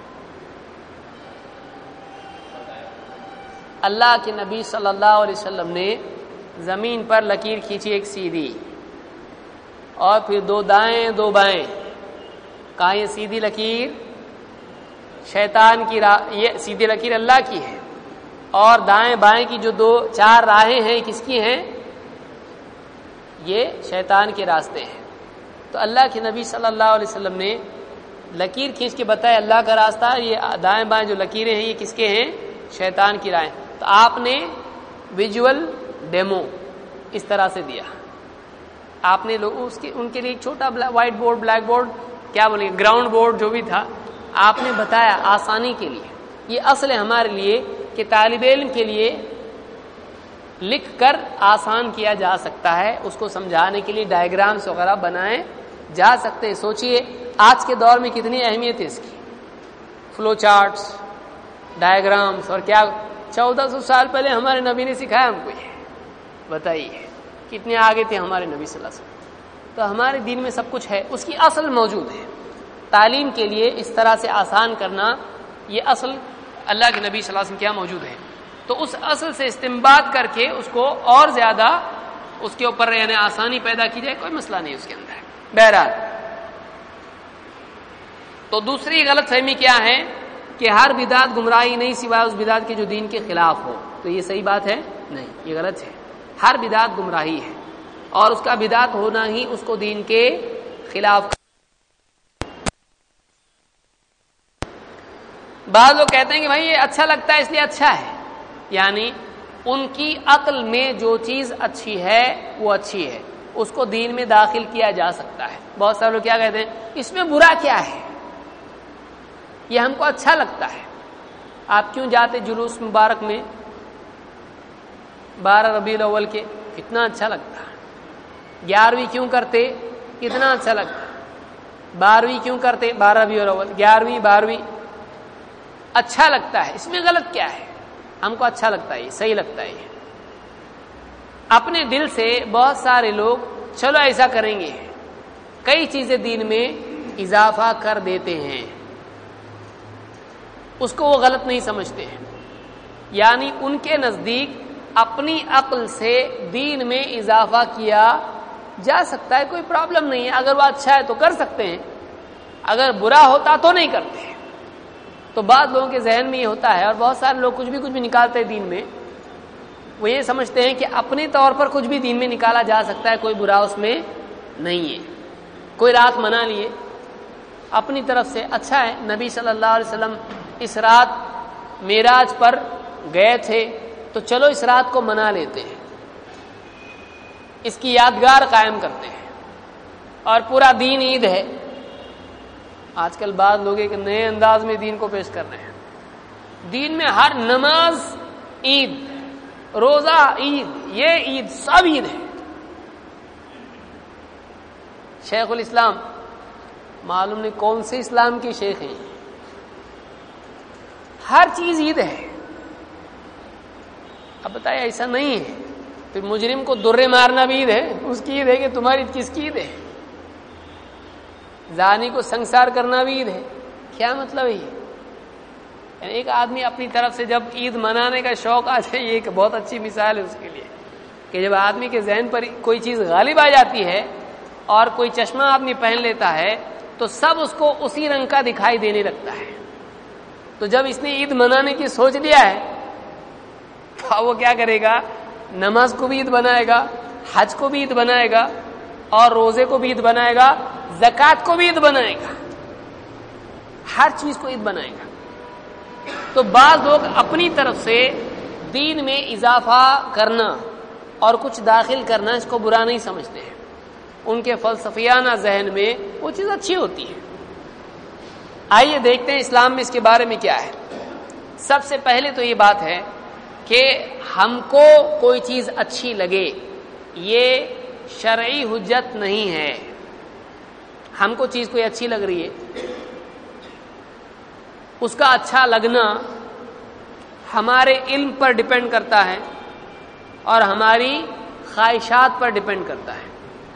اللہ کے نبی صلی اللہ علیہ وسلم نے زمین پر لکیر کھینچی ایک سیدھی، اور پھر دو دائیں دو بائیں. کہاں یہ سیدھی لکیر شیطان کی یہ سیدھی لکیر اللہ کی ہے، اور دائیں بائیں کی جو دو چار راہیں ہیں کس کی ہیں؟ یہ شیطان کے راستے ہیں. تو اللہ کے نبی صلی اللہ علیہ وسلم نے لکیر کھینچ کے بتایا اللہ کا راستہ، یہ دائیں بائیں جو لکیریں ہیں یہ کس کے ہیں؟ شیطان کی راہیں. تو آپ نے ویژول ڈیمو اس طرح سے دیا. آپ نے ان کے لیے چھوٹا وائٹ بورڈ، بلیک بورڈ، کیا بولیں گے، گراؤنڈ بورڈ جو بھی تھا، آپ نے بتایا آسانی کے لیے. یہ اصل ہے ہمارے لیے کہ طالب علم کے لیے لکھ کر آسان کیا جا سکتا ہے، اس کو سمجھانے کے لیے ڈائیگرامس وغیرہ بنائے جا سکتے ہیں. سوچئے آج کے دور میں کتنی اہمیت ہے اس کی، فلو چارٹس، ڈائیگرامس. اور کیا 1400 سال پہلے ہمارے نبی نے سکھایا ہم کو. یہ بتائیے کتنے آگے تھے ہمارے نبی صلی اللہ علیہ وسلم. تو ہمارے دین میں سب کچھ ہے، اس کی اصل موجود ہے. تعلیم کے لیے اس طرح سے آسان کرنا، یہ اصل اللہ کے نبی صلی اللہ علیہ وسلم کیا موجود ہے. تو اس اصل سے استنباط کر کے اس کو اور زیادہ اس کے اوپر یعنی آسانی پیدا کی جائے، کوئی مسئلہ نہیں اس کے اندر. بہرحال تو دوسری غلط فہمی کیا ہے کہ ہر بدعت گمراہی نہیں سوائے اس بدعت کے جو دین کے خلاف ہو. تو یہ صحیح بات ہے؟ نہیں، یہ غلط ہے. ہر بدعت گمراہی ہے، اور اس کا بدعت ہونا ہی اس کو دین کے خلاف. بعض لوگ کہتے ہیں کہ بھائی یہ اچھا لگتا ہے اس لیے اچھا ہے، یعنی ان کی عقل میں جو چیز اچھی ہے وہ اچھی ہے، اس کو دین میں داخل کیا جا سکتا ہے. بہت سارے لوگ کیا کہتے ہیں، اس میں برا کیا ہے، یہ ہم کو اچھا لگتا ہے. آپ کیوں جاتے جلوس مبارک میں 12 ربیع الاول کے؟ کتنا اچھا لگتا ہے. 11ویں کیوں کرتے؟ کتنا اچھا لگتا ہے. 12ویں کیوں کرتے؟ 12 ربیع الاول، 11ویں 12ویں، اچھا لگتا ہے. اس میں غلط کیا ہے؟ ہم کو اچھا لگتا ہے، صحیح لگتا ہے. اپنے دل سے بہت سارے لوگ چلو ایسا کریں گے، کئی چیزیں دین میں اضافہ کر دیتے ہیں، اس کو وہ غلط نہیں سمجھتے ہیں. یعنی ان کے نزدیک اپنی عقل سے دین میں اضافہ کیا جا سکتا ہے، کوئی پرابلم نہیں ہے. اگر وہ اچھا ہے تو کر سکتے ہیں، اگر برا ہوتا تو نہیں کرتے. تو بعض لوگوں کے ذہن میں یہ ہوتا ہے، اور بہت سارے لوگ کچھ بھی نکالتے ہیں دین میں. وہ یہ سمجھتے ہیں کہ اپنے طور پر کچھ بھی دین میں نکالا جا سکتا ہے، کوئی برا اس میں نہیں ہے. کوئی رات منا لیے اپنی طرف سے، اچھا ہے. نبی صلی اللہ علیہ وسلم اس رات معراج پر گئے تھے تو چلو اس رات کو منا لیتے ہیں، اس کی یادگار قائم کرتے ہیں، اور پورا دین عید ہے. آج کل بعض لوگ ایک نئے انداز میں دین کو پیش کر رہے ہیں. دین میں ہر نماز عید، روزہ عید، یہ عید، سب عید ہے. شیخ الاسلام معلوم نہیں کون سے اسلام کے شیخ ہیں. ہر چیز عید ہے. اب بتائیے ایسا نہیں ہے. پھر مجرم کو درے مارنا بھی عید ہے. اس کی عید ہے کہ تمہاری کس کی عید ہے؟ زانی کو سنسار کرنا بھی عید ہے. کیا مطلب ہے یہ؟ یعنی ایک آدمی اپنی طرف سے جب عید منانے کا شوق آ جائے، یہ ایک بہت اچھی مثال ہے اس کے لیے کہ جب آدمی کے ذہن پر کوئی چیز غالب آ جاتی ہے اور کوئی چشمہ آدمی پہن لیتا ہے تو سب اس کو اسی رنگ کا دکھائی دینے لگتا ہے. تو جب اس نے عید منانے کی سوچ لیا ہے تو وہ کیا کرے گا؟ نماز کو بھی عید بنائے گا، حج کو بھی عید بنائے گا، اور روزے کو بھی عید بنائے گا، زکوٰۃ کو بھی عید بنائے گا، ہر چیز کو عید بنائے گا. تو بعض لوگ اپنی طرف سے دین میں اضافہ کرنا اور کچھ داخل کرنا اس کو برا نہیں سمجھتے ہیں. ان کے فلسفیانہ ذہن میں وہ چیز اچھی ہوتی ہے. آئیے دیکھتے ہیں اسلام میں اس کے بارے میں کیا ہے. سب سے پہلے تو یہ بات ہے کہ ہم کو کوئی چیز اچھی لگے یہ شرعی حجت نہیں ہے. ہم کو چیز کوئی اچھی لگ رہی ہے، اس کا اچھا لگنا ہمارے علم پر ڈیپینڈ کرتا ہے اور ہماری خواہشات پر ڈیپینڈ کرتا ہے.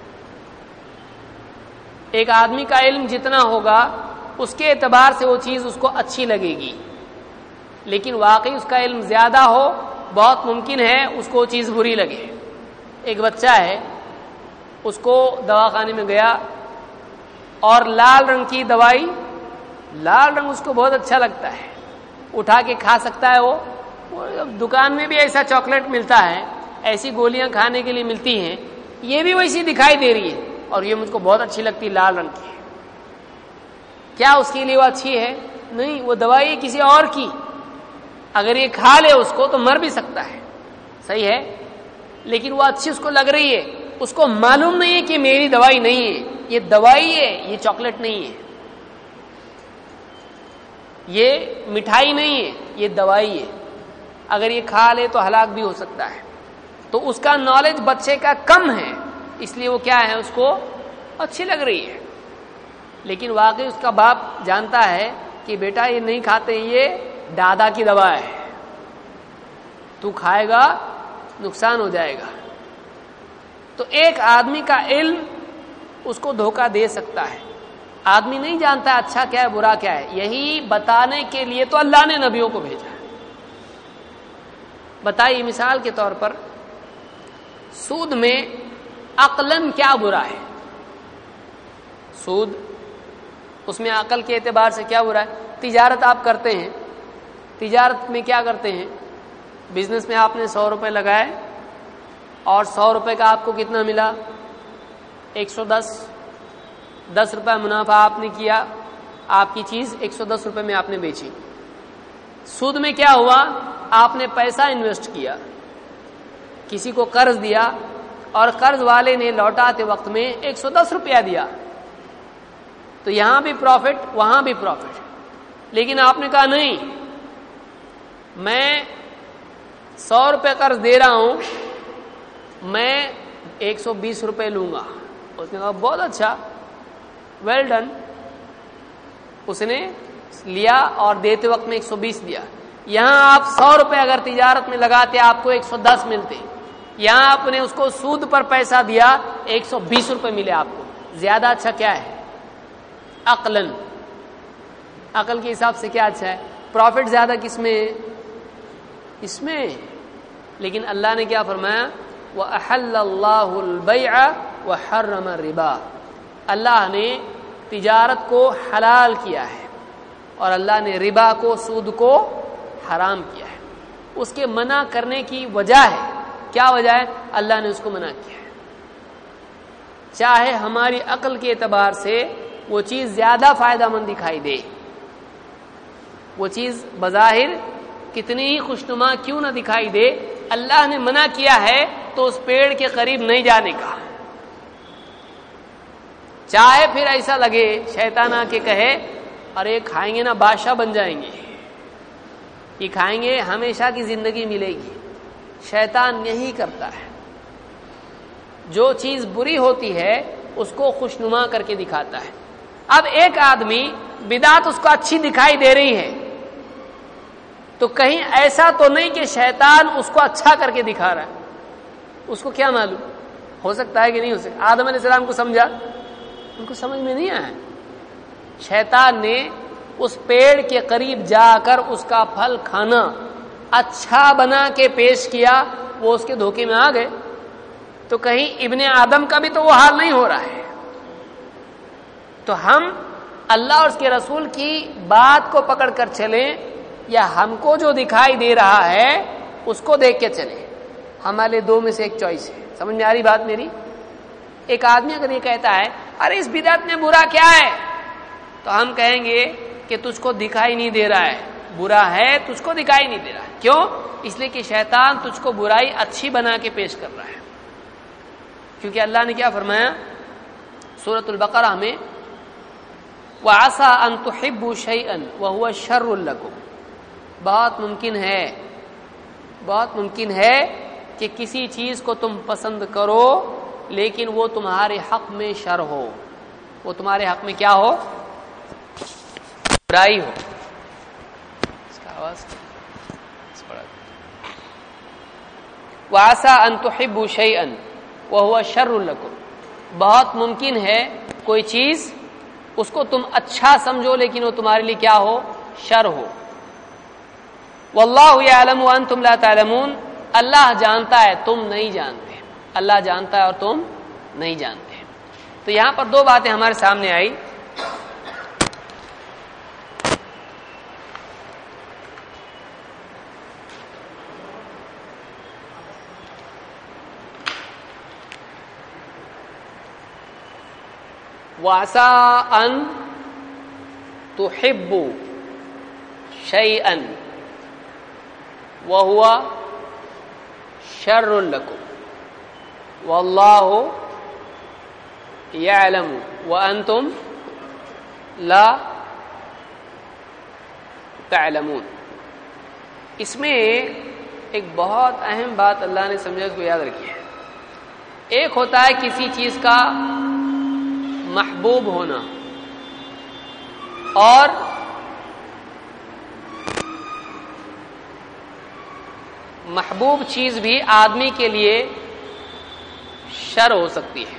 ایک آدمی کا علم جتنا ہوگا اس کے اعتبار سے وہ چیز اس کو اچھی لگے گی، لیکن واقعی اس کا علم زیادہ ہو بہت ممکن ہے اس کو وہ چیز بری لگے. ایک بچہ ہے، اس کو دواخانے میں گیا اور لال رنگ کی دوائی، لال رنگ اس کو بہت اچھا لگتا ہے، اٹھا کے کھا سکتا ہے. وہ دکان میں بھی ایسا چاکلیٹ ملتا ہے، ایسی گولیاں کھانے کے لیے ملتی ہیں، یہ بھی ویسی دکھائی دے رہی ہے اور یہ مجھ کو بہت اچھی لگتی، لال رنگ کی. کیا اس کے لیے وہ اچھی ہے؟ نہیں، وہ دوائی کسی اور کی. اگر یہ کھا لے اس کو تو مر بھی سکتا ہے، صحیح ہے، لیکن وہ اچھی اس کو لگ رہی ہے. اس کو معلوم نہیں ہے کہ میری دوائی نہیں ہے، یہ دوائی ہے، یہ چاکلیٹ نہیں ہے، یہ مٹھائی نہیں ہے، یہ دوائی ہے. اگر یہ کھا لے تو ہلاک بھی ہو سکتا ہے. تو اس کا نالج بچے کا کم ہے، اس لیے وہ کیا ہے، اس کو اچھی لگ رہی ہے. لیکن واقعی اس کا باپ جانتا ہے کہ بیٹا یہ نہیں کھاتے، یہ دادا کی دوا ہے، تو کھائے گا نقصان ہو جائے گا. تو ایک آدمی کا علم اس کو دھوکہ دے سکتا ہے. آدمی نہیں جانتا اچھا کیا ہے برا کیا ہے. یہی بتانے کے لیے تو اللہ نے نبیوں کو بھیجا. بتائیے مثال کے طور پر سود میں عقلاً کیا برا ہے؟ سود اس میں عقل کے اعتبار سے کیا برا ہے؟ تجارت آپ کرتے ہیں، تجارت میں کیا کرتے ہیں؟ بزنس میں آپ نے 100 روپے لگائے اور 100 روپے کا آپ کو کتنا ملا؟ 110. 10 روپے منافع آپ نے کیا، آپ کی چیز 110 روپے میں آپ نے بیچی. سود میں کیا ہوا؟ آپ نے پیسہ انویسٹ کیا، کسی کو قرض دیا اور قرض والے نے لوٹاتے وقت میں 110 روپیہ دیا. تو یہاں بھی پروفٹ وہاں بھی پروفٹ. لیکن آپ نے کہا نہیں، میں 100 روپے قرض دے رہا ہوں، میں 120 روپے لوں گا. اس نے کہا بہت اچھا، ویل ڈن. اس نے لیا اور دیتے وقت میں 120 دیا. یہاں آپ 100 روپے اگر تجارت میں لگاتے آپ کو 110 ملتے. یہاں آپ نے اس کو سود پر پیسہ دیا، 120 روپے ملے آپ کو. زیادہ اچھا کیا ہے؟ عقلاً، عقل کے حساب سے کیا اچھا ہے؟ پروفٹ زیادہ کس میں؟ اس میں. لیکن اللہ نے کیا فرمایا؟ وَأَحَلَّ اللَّهُ الْبَيْعَ وَحَرَّمَ الرِّبَا. اللہ نے تجارت کو حلال کیا ہے اور اللہ نے ربا کو، سود کو حرام کیا ہے. اس کے منع کرنے کی وجہ ہے، کیا وجہ ہے؟ اللہ نے اس کو منع کیا ہے. چاہے ہماری عقل کے اعتبار سے وہ چیز زیادہ فائدہ مند دکھائی دے، وہ چیز بظاہر کتنی ہی خوشنما کیوں نہ دکھائی دے، اللہ نے منع کیا ہے تو اس پیڑ کے قریب نہیں جانے کا. چاہے پھر ایسا لگے شیطان آ کے کہے ارے کھائیں گے نا بادشاہ بن جائیں گے، یہ کھائیں گے ہمیشہ کی زندگی ملے گی. شیطان یہی کرتا ہے، جو چیز بری ہوتی ہے اس کو خوشنما کر کے دکھاتا ہے. اب ایک آدمی بدعت اس کو اچھی دکھائی دے رہی ہے تو کہیں ایسا تو نہیں کہ شیطان اس کو اچھا کر کے دکھا رہا ہے؟ اس کو کیا معلوم؟ ہو سکتا ہے کہ نہیں ہو سکتا؟ آدم علیہ السلام کو سمجھا، ان کو سمجھ میں نہیں آیا۔ شیطان نے اس پیڑ کے قریب جا کر اس کا پھل کھانا اچھا بنا کے پیش کیا، وہ اس کے دھوکے میں آ گئے۔ تو کہیں ابن آدم کا بھی تو وہ حال نہیں ہو رہا ہے۔ تو ہم اللہ اور اس کے رسول کی بات کو پکڑ کر چلیں یا ہم کو جو دکھائی دے رہا ہے اس کو دیکھ کے چلیں؟ ہمارے دو میں سے ایک چوائس ہے۔ سمجھ میں آ رہی بات میری؟ ایک آدمی اگر یہ کہتا ہے ارے اس بدعت میں برا کیا ہے، تو ہم کہیں گے کہ تجھ کو دکھائی نہیں دے رہا ہے، برا ہے تجھ کو دکھائی نہیں دے رہا ہے۔ کیوں؟ اس لیے کہ شیطان تجھ کو برائی اچھی بنا کے پیش کر رہا ہے۔ کیونکہ اللہ نے کیا فرمایا سورۃ البقرہ میں، وَعَسَىٰ أَن تُحِبُّوا شَيْئًا وَهُوَ شَرٌّ لَكُمْ، بہت ممکن ہے کہ کسی چیز کو تم پسند کرو لیکن وہ تمہارے حق میں شر ہو، وہ تمہارے حق میں کیا ہو؟ برائی ہو۔ اس کا آواز وَعَسَىٰ أَن تُحِبُّوا شَيْئًا وَهُوَ شَرٌّ لَكُمْ، بہت ممکن ہے کوئی چیز اس کو تم اچھا سمجھو لیکن وہ تمہارے لیے کیا ہو؟ شر ہو۔ وَاللَّهُ يَعْلَمُ وَأَنْتُمْ لَا تَعْلَمُونَ، اللہ جانتا ہے تم نہیں جانتے، اللہ جانتا ہے اور تم نہیں جانتے۔ تو یہاں پر دو باتیں ہمارے سامنے آئی۔ وَعَسَىٰ أَن تُحِبُّوا شَيْئًا وَهُوَ شَرٌّ لَكُمْ وَاللَّهُ يَعْلَمُ وَأَنْتُمْ لَا تَعْلَمُونَ۔ اس میں ایک بہت اہم بات اللہ نے سمجھا، اس کو یاد رکھیے۔ ایک ہوتا ہے کسی چیز کا محبوب ہونا، اور محبوب چیز بھی آدمی کے لیے شر ہو سکتی ہے۔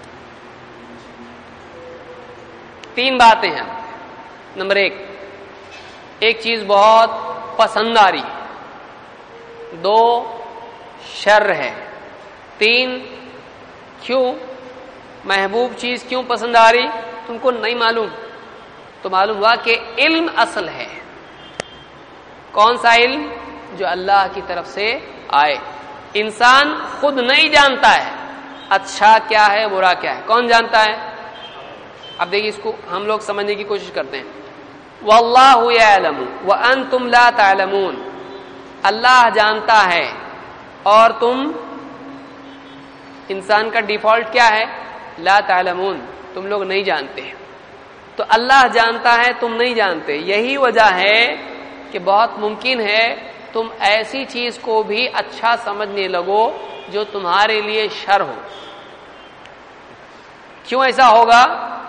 تین باتیں ہیں۔ نمبر ایک چیز بہت پسند آ رہی، دو شر ہے، تین کیوں محبوب چیز کیوں پسند آ رہی تم کو نہیں معلوم، تو معلوم ہوا کہ علم اصل ہے۔ کون سا علم؟ جو اللہ کی طرف سے آئے۔ انسان خود نہیں جانتا ہے اچھا کیا ہے برا کیا ہے، کون جانتا ہے؟ اب دیکھیے اس کو ہم لوگ سمجھنے کی کوشش کرتے ہیں۔ وَاللَّهُ يَعْلَمُ وَأَنْتُمْ لَا تَعْلَمُونَ، اللہ جانتا ہے اور تم، انسان کا ڈیفالٹ کیا ہے؟ لا تعلمون، تم لوگ نہیں جانتے۔ تو اللہ جانتا ہے تم نہیں جانتے، یہی وجہ ہے کہ بہت ممکن ہے تم ایسی چیز کو بھی اچھا سمجھنے لگو جو تمہارے لیے شر ہو۔ کیوں ایسا ہوگا؟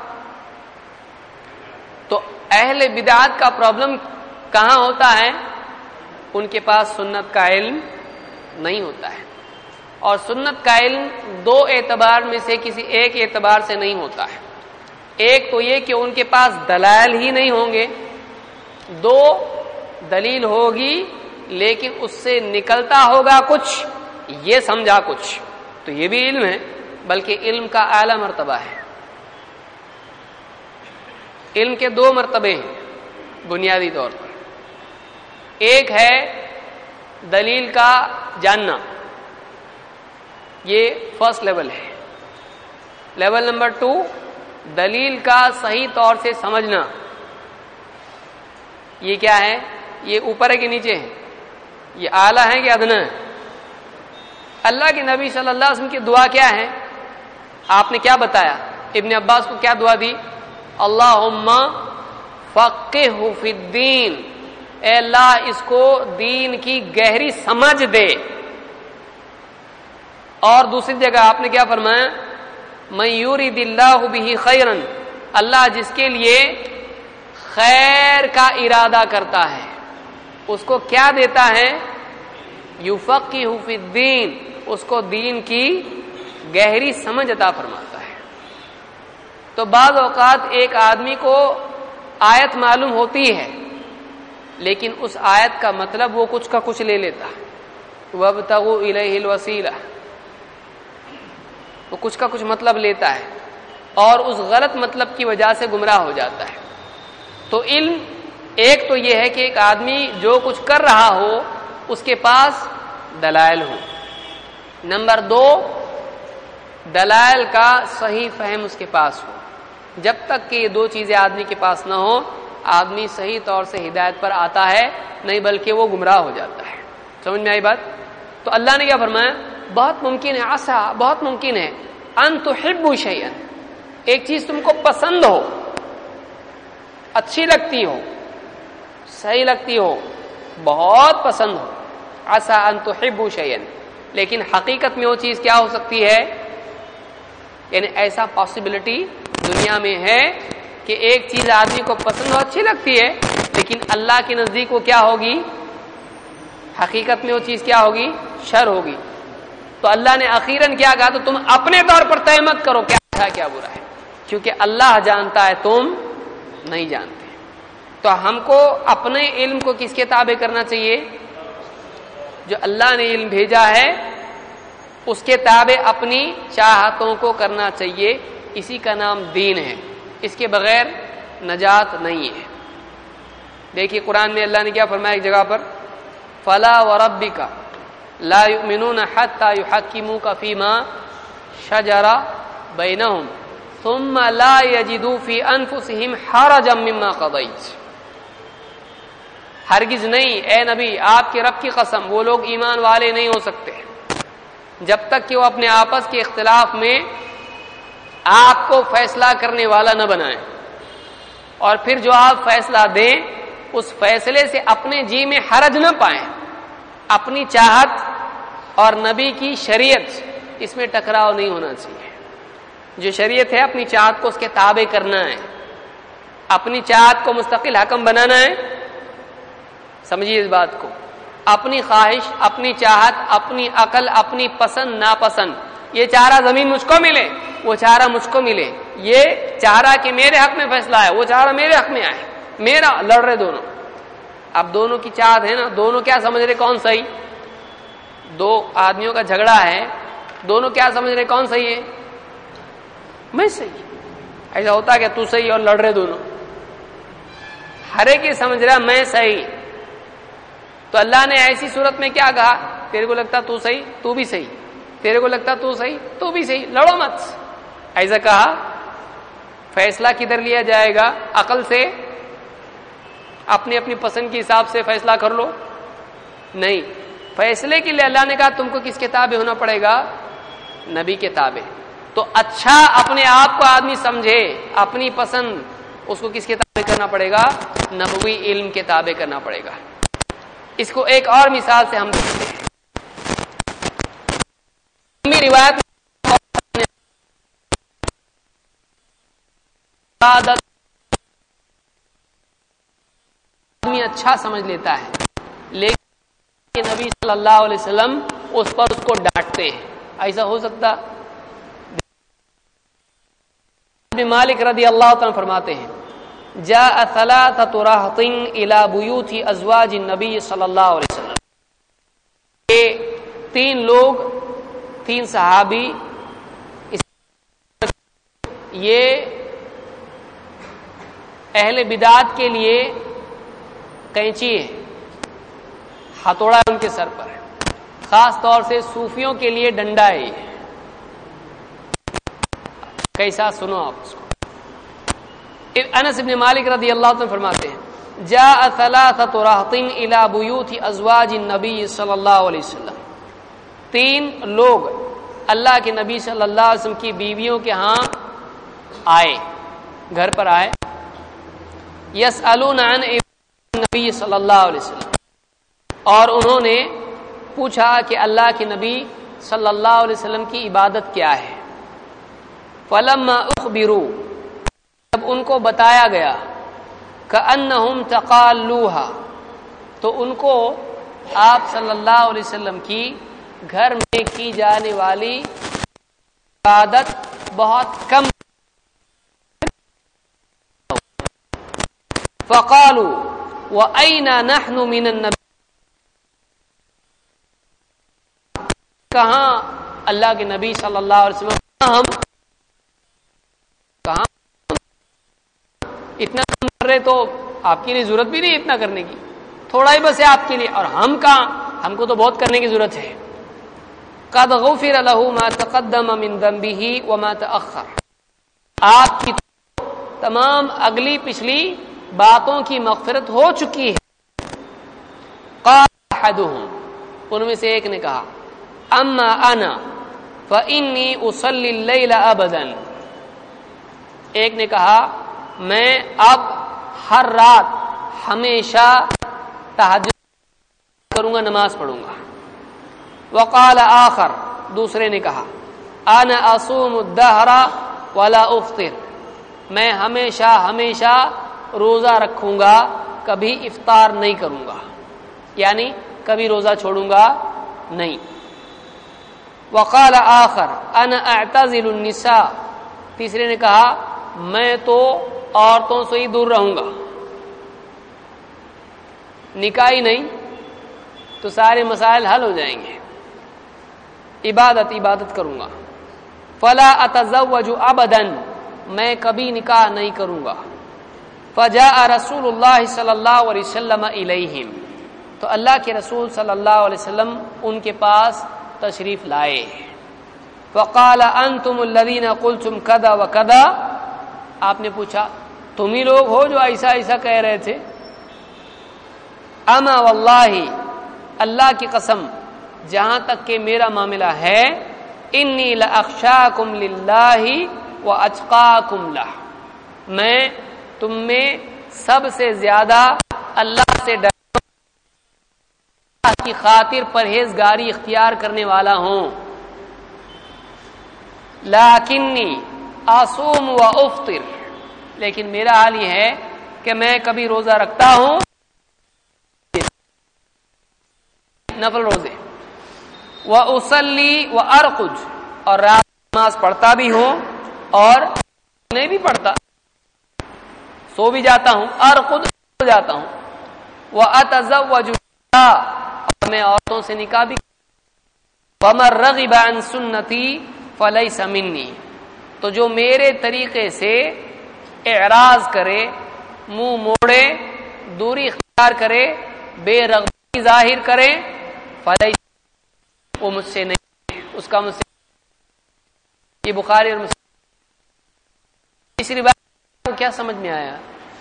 تو اہل بدعات کا پرابلم کہاں ہوتا ہے؟ ان کے پاس سنت کا علم نہیں ہوتا ہے، اور سنت کا علم دو اعتبار میں سے کسی ایک اعتبار سے نہیں ہوتا ہے۔ ایک تو یہ کہ ان کے پاس دلائل ہی نہیں ہوں گے، دو دلیل ہوگی لیکن اس سے نکلتا ہوگا کچھ، یہ سمجھا کچھ، تو یہ بھی علم ہے، بلکہ علم کا اعلیٰ مرتبہ ہے۔ علم کے دو مرتبے ہیں بنیادی طور پر۔ ایک ہے دلیل کا جاننا، یہ فرسٹ لیول ہے۔ لیول نمبر 2 دلیل کا صحیح طور سے سمجھنا، یہ کیا ہے؟ یہ اوپر ہے کہ نیچے ہے؟ یہ اعلیٰ ہے کہ ادنا ہے؟ اللہ کے نبی صلی اللہ علیہ وسلم کی دعا کیا ہے؟ آپ نے کیا بتایا؟ ابن عباس کو کیا دعا دی؟ اللہم فقہہ فی الدین، اے اللہ اس کو دین کی گہری سمجھ دے۔ اور دوسری جگہ آپ نے کیا فرمایا؟ من یرید اللہ بہ خیرا اللہ جس کے لیے خیر کا ارادہ کرتا ہے اس کو کیا دیتا ہے؟ یفقہہ فی الدین، اس کو دین کی گہری سمجھ عطا فرماتا ہے۔ تو بعض اوقات ایک آدمی کو آیت معلوم ہوتی ہے لیکن اس آیت کا مطلب وہ کچھ کا کچھ لے لیتا ہے، وابتغوا الیہ الوسیلہ، وہ کچھ کا کچھ مطلب لیتا ہے اور اس غلط مطلب کی وجہ سے گمراہ ہو جاتا ہے۔ تو علم ایک تو یہ ہے کہ ایک آدمی جو کچھ کر رہا ہو اس کے پاس دلائل ہو، نمبر 2 دلائل کا صحیح فہم اس کے پاس ہو۔ جب تک کہ یہ 2 چیزیں آدمی کے پاس نہ ہو آدمی صحیح طور سے ہدایت پر آتا ہے نہیں، بلکہ وہ گمراہ ہو جاتا ہے۔ سمجھ میں آئی بات؟ تو اللہ نے کیا فرمایا؟ بہت ممکن ہے، عسا بہت ممکن ہے، ان تحبوا شیئا، ایک چیز تم کو پسند ہو، اچھی لگتی ہو، صحیح لگتی ہو، بہت پسند ہو، عسا ان تحبوا شیئا، لیکن حقیقت میں وہ چیز کیا ہو سکتی ہے؟ یعنی ایسا پاسبلٹی دنیا میں ہے کہ ایک چیز آدمی کو پسند ہو، اچھی لگتی ہے، لیکن اللہ کے نزدیک وہ کیا ہوگی؟ حقیقت میں وہ چیز کیا ہوگی؟ شر ہوگی۔ تو اللہ نے اخیراً کیا کہا؟ تو تم اپنے طور پر طے مت کرو کیا اچھا کیا برا ہے، کیونکہ اللہ جانتا ہے، تم نہیں جانتے۔ تو ہم کو اپنے علم کو کس کے تابع کرنا چاہیے؟ جو اللہ نے علم بھیجا ہے اس کے تابع اپنی چاہتوں کو کرنا چاہیے، اسی کا نام دین ہے، اس کے بغیر نجات نہیں ہے۔ دیکھیے قرآن میں اللہ نے کیا فرمایا ایک جگہ پر؟ فلا وربک لا یؤمنون حتی یحکموک فیما شجر بینہم ثم لا یجدوا فی انفسہم حرجا مما قضیت، ہرگز نہیں اے نبی، آپ کے رب کی قسم، وہ لوگ ایمان والے نہیں ہو سکتے جب تک کہ وہ اپنے آپس کے اختلاف میں آپ کو فیصلہ کرنے والا نہ بنائیں، اور پھر جو آپ فیصلہ دیں اس فیصلے سے اپنے جی میں حرج نہ پائیں، اپنی چاہت اور نبی کی شریعت اس میں ٹکراؤ نہیں ہونا چاہیے۔ جو شریعت ہے اپنی چاہت کو اس کے تابع کرنا ہے، اپنی چاہت کو مستقل حکم بنانا ہے۔ سمجھیے اس بات کو، اپنی خواہش، اپنی چاہت، اپنی عقل، اپنی پسند ناپسند، یہ چاہ رہا زمین مجھ کو ملے، وہ چاہ رہا مجھ کو ملے، یہ چاہ رہا کہ میرے حق میں فیصلہ ہے، وہ چاہ رہا میرے حق میں آئے، میرا، لڑ رہے دونوں۔ اب دونوں کی چاہت ہے نا، دونوں کیا سمجھ رہے کون صحیح؟ 2 آدمیوں کا جھگڑا ہے، دونوں کیا سمجھ رہے کون صحیح ہے؟ میں صحیح۔ ایسا ہوتا کہ تو صحیح اور لڑ رہے دونوں، ہر ایک یہ سمجھ رہا میں صحیح۔ تو اللہ نے ایسی صورت میں کیا کہا؟ تیرے کو لگتا تو صحیح، تو بھی صحیح، تیرے کو لگتا تو صحیح، تو بھی صحیح، لڑو مت۔ ایسا کہا۔ فیصلہ کدھر لیا جائے گا؟ عقل سے، اپنی اپنی پسند کے حساب سے فیصلہ کر لو؟ نہیں، فیصلے کے لیے اللہ نے کہا تم کو کس کے تابع ہونا پڑے گا؟ نبی کے تابع۔ تو اچھا اپنے آپ کو آدمی سمجھے، اپنی پسند اس کو کس کے تابع کرنا پڑے گا؟ نبوی علم کے تابع کرنا پڑے گا۔ اس کو ایک اور مثال سے ہم دیکھتے ہیں۔ روایت آدمی اچھا سمجھ لیتا ہے لیکن نبی صلی اللہ علیہ وسلم اس پر اس کو ڈانٹتے ہیں، ایسا ہو سکتا؟ مالک رضی اللہ تعالیٰ فرماتے ہیں جاء ثلاثة رهط الى بيوت ازواج النبي صلی اللہ علیہ وسلم، 3 لوگ، 3 صحابی، یہ اہل بدعت کے لیے کینچی ہے، ہتھوڑا ان کے سر پر ہے، خاص طور سے صوفیوں کے لیے ڈنڈا ہے یہ۔ کیسا؟ سنو آپ اس کو۔ انس بن مالک رضی اللہ عنہ فرماتے ہیں جاء ثلاثة رهط الى بيوت ازواج النبي صلی اللہ علیہ وسلم، 3 لوگ اللہ کے نبی صلی اللہ علیہ وسلم کی بیویوں کے ہاں آئے، گھر پر آئے، یسألون عن النبی صلی اللہ علیہ وسلم، اور انہوں نے پوچھا کہ اللہ کے نبی صلی اللہ علیہ وسلم کی عبادت کیا ہے۔ فلما اخبروا، جب ان کو بتایا گیا کأنہم تقالوہا، تو ان کو آپ صلی اللہ علیہ وسلم کی گھر میں کی جانے والی عبادت بہت کم. فقالوا وأين نحن من النبي، کہاں اللہ کے نبی صلی اللہ علیہ وسلم، کہاں اتنا کر رہے، تو آپ کے لیے ضرورت بھی نہیں اتنا کرنے کی، تھوڑا ہی بس ہے آپ کے لیے، اور ہم کہاں، ہم کو تو بہت کرنے کی ضرورت ہے. قد غفر له ما تقدم من ذنبه وما تأخر، آپ کی تمام اگلی پچھلی باتوں کی مغفرت ہو چکی ہے. قال احدهم، ان میں سے ایک نے کہا اما انا فانی اصلی اللیل ابدا، ایک نے کہا میں اب ہر رات ہمیشہ تہجد کروں گا، نماز پڑھوں گا. وقال آخر، دوسرے نے کہا انا اصوم الدہر ولا افطر، میں ہمیشہ ہمیشہ روزہ رکھوں گا، کبھی افطار نہیں کروں گا، یعنی کبھی روزہ چھوڑوں گا نہیں. وقال آخر انا اعتزل النساء، تیسرے نے کہا میں تو عورتوں سے ہی دور رہوں گا، نکاح ہی نہیں تو سارے مسائل حل ہو جائیں گے، عبادت کروں گا. فلا اتزوج ابدا، میں کبھی نکاح نہیں کروں گا. فجاء رسول اللہ صلی اللہ علیہ وسلم الیہم، تو اللہ کے رسول صلی اللہ علیہ وسلم ان کے پاس تشریف لائے. فقال انتم الذین قلتم کذا وکذا، آپ نے پوچھا تم ہی لوگ ہو جو ایسا ایسا کہہ رہے تھے. اما واللہ، اللہ کی قسم جہاں تک کہ میرا معاملہ ہے، انی لاخشاکم للہ واتقاکم لہ، میں تم میں سب سے زیادہ اللہ سے ڈرنے کی خاطر پرہیزگاری اختیار کرنے والا ہوں. لیکنی اصوم و افطر، لیکن میرا حال یہ ہے کہ میں کبھی روزہ رکھتا ہوں، نفل روزے، وَأُصَلِّي وَأَرْقُدُ، اور رات نماز پڑھتا بھی ہوں اور نہیں بھی پڑھتا، سو بھی جاتا ہوں، ارقد سو جاتا ہوں. وَأَتَزَوَّجُ النِّسَاءَ، اور میں عورتوں سے نکاح بھی. وَمَن رَغِبَ عَن سُنَّتِي فَلَيْسَ مِنِّي، تو جو میرے طریقے سے اعراض کرے، منہ موڑے، دوری اختیار کرے، بے رغبتی ظاہر کرے، فَلَيْسَ، وہ مجھ سے نہیں، اس کا مجھ سے. یہ بخاری اور مسلم. اس روایت کو کیا سمجھ میں آیا؟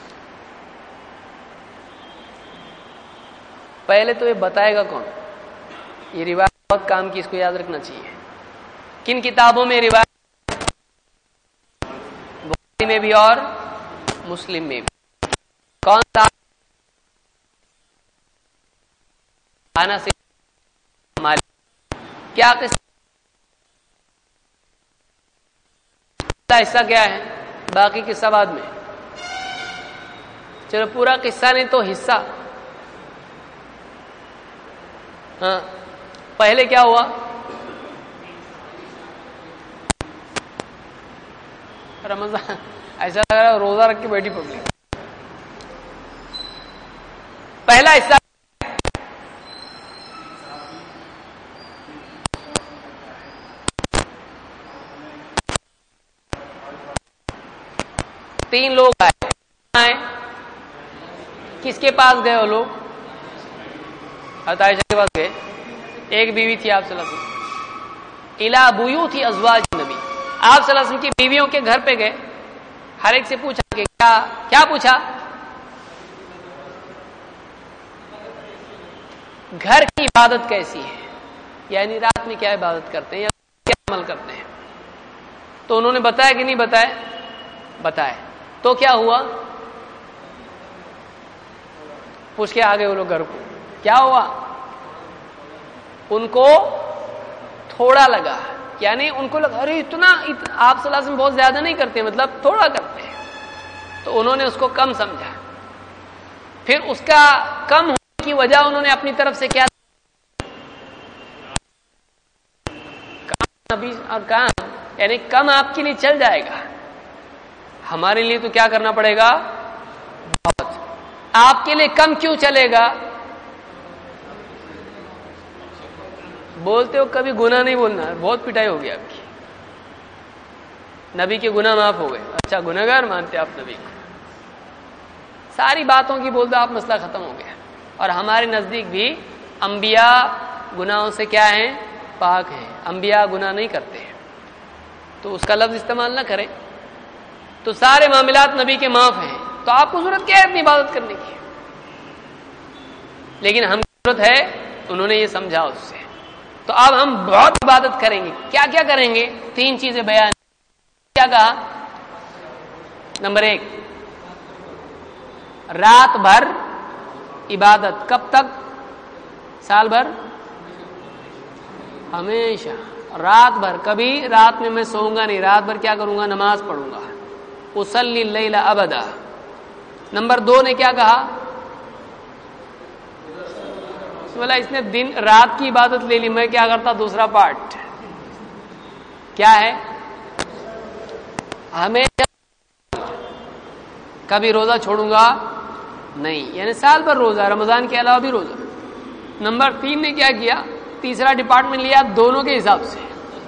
پہلے تو یہ بتائے گا کون؟ یہ روایت بہت کام کی، اس کو یاد رکھنا چاہیے. کن کتابوں میں روایت؟ بخاری میں بھی اور مسلم میں بھی. کون سا؟ انس سے مالک. کیا قصہ کیا ہے؟ باقی قصہ بعد میں. چلو پورا قصہ نہیں تو حصہ. ہاں پہلے کیا ہوا؟ رمضان ایسا لگ رہا ہے روزہ رکھ کے بیٹھی پبلک. پہلا حصہ تین لوگ آئے. کس کے پاس گئے وہ لوگ؟ حضرت عائشہ کے پاس گئے. ایک بیوی تھی آپ صلی اللہ علیہ وسلم. الا بیوت ازواج نبی، آپ صلی اللہ علیہ وسلم کی بیویوں کے گھر پہ گئے. ہر ایک سے پوچھا کہ کیا پوچھا؟ گھر کی عبادت کیسی ہے، یعنی رات میں کیا عبادت کرتے ہیں یا کیا عمل کرتے ہیں. تو انہوں نے بتایا کہ نہیں بتایا؟ بتایا. تو کیا ہوا؟ پوچھ کے آگے وہ لوگ گھر کو. کیا ہوا؟ ان کو تھوڑا لگا، یعنی ان کو لگا ارے اتنا آپ صلی اللہ علیہ وسلم بہت زیادہ نہیں کرتے، مطلب تھوڑا کرتے ہیں. تو انہوں نے اس کو کم سمجھا. پھر اس کا کم ہونے کی وجہ انہوں نے اپنی طرف سے کیا نبی اور کہا یعنی کم آپ کے لیے چل جائے گا, ہمارے لیے تو کیا کرنا پڑے گا بہت. آپ کے لیے کم کیوں چلے گا؟ بولتے ہو کبھی گناہ نہیں بولنا, بہت پٹائی ہوگی آپ کی. نبی کے گناہ معاف ہو گئے, اچھا گناہگار مانتے آپ نبی کو, ساری باتوں کی بول دو آپ, مسئلہ ختم ہو گیا. اور ہمارے نزدیک بھی انبیاء گناہوں سے کیا ہیں؟ پاک ہیں. انبیاء گناہ نہیں کرتے ہیں, تو اس کا لفظ استعمال نہ کریں. تو سارے معاملات نبی کے معاف ہیں, تو آپ کو ضرورت کیا ہے اتنی عبادت کرنے کی؟ لیکن ہم کو ضرورت ہے, انہوں نے یہ سمجھا اس سے. تو اب ہم بہت عبادت کریں گے. کیا کیا کریں گے؟ 3 چیزیں بیان. کیا کہا؟ نمبر 1, رات بھر عبادت. کب تک؟ سال بھر, ہمیشہ رات بھر. کبھی رات میں سوؤں گا نہیں, رات بھر کیا کروں گا؟ نماز پڑھوں گا. اصلی اللیل ابدا. نمبر 2 نے کیا کہا؟ بولا اس نے دن رات کی عبادت لے لی, میں کیا کرتا دوسرا پارٹ. کیا ہے؟ ہمیشہ کبھی روزہ چھوڑوں گا نہیں, یعنی سال بھر روزہ, رمضان کے علاوہ بھی روزہ. نمبر 3 نے کیا کیا؟ تیسرا ڈپارٹمنٹ لیا دونوں کے حساب سے,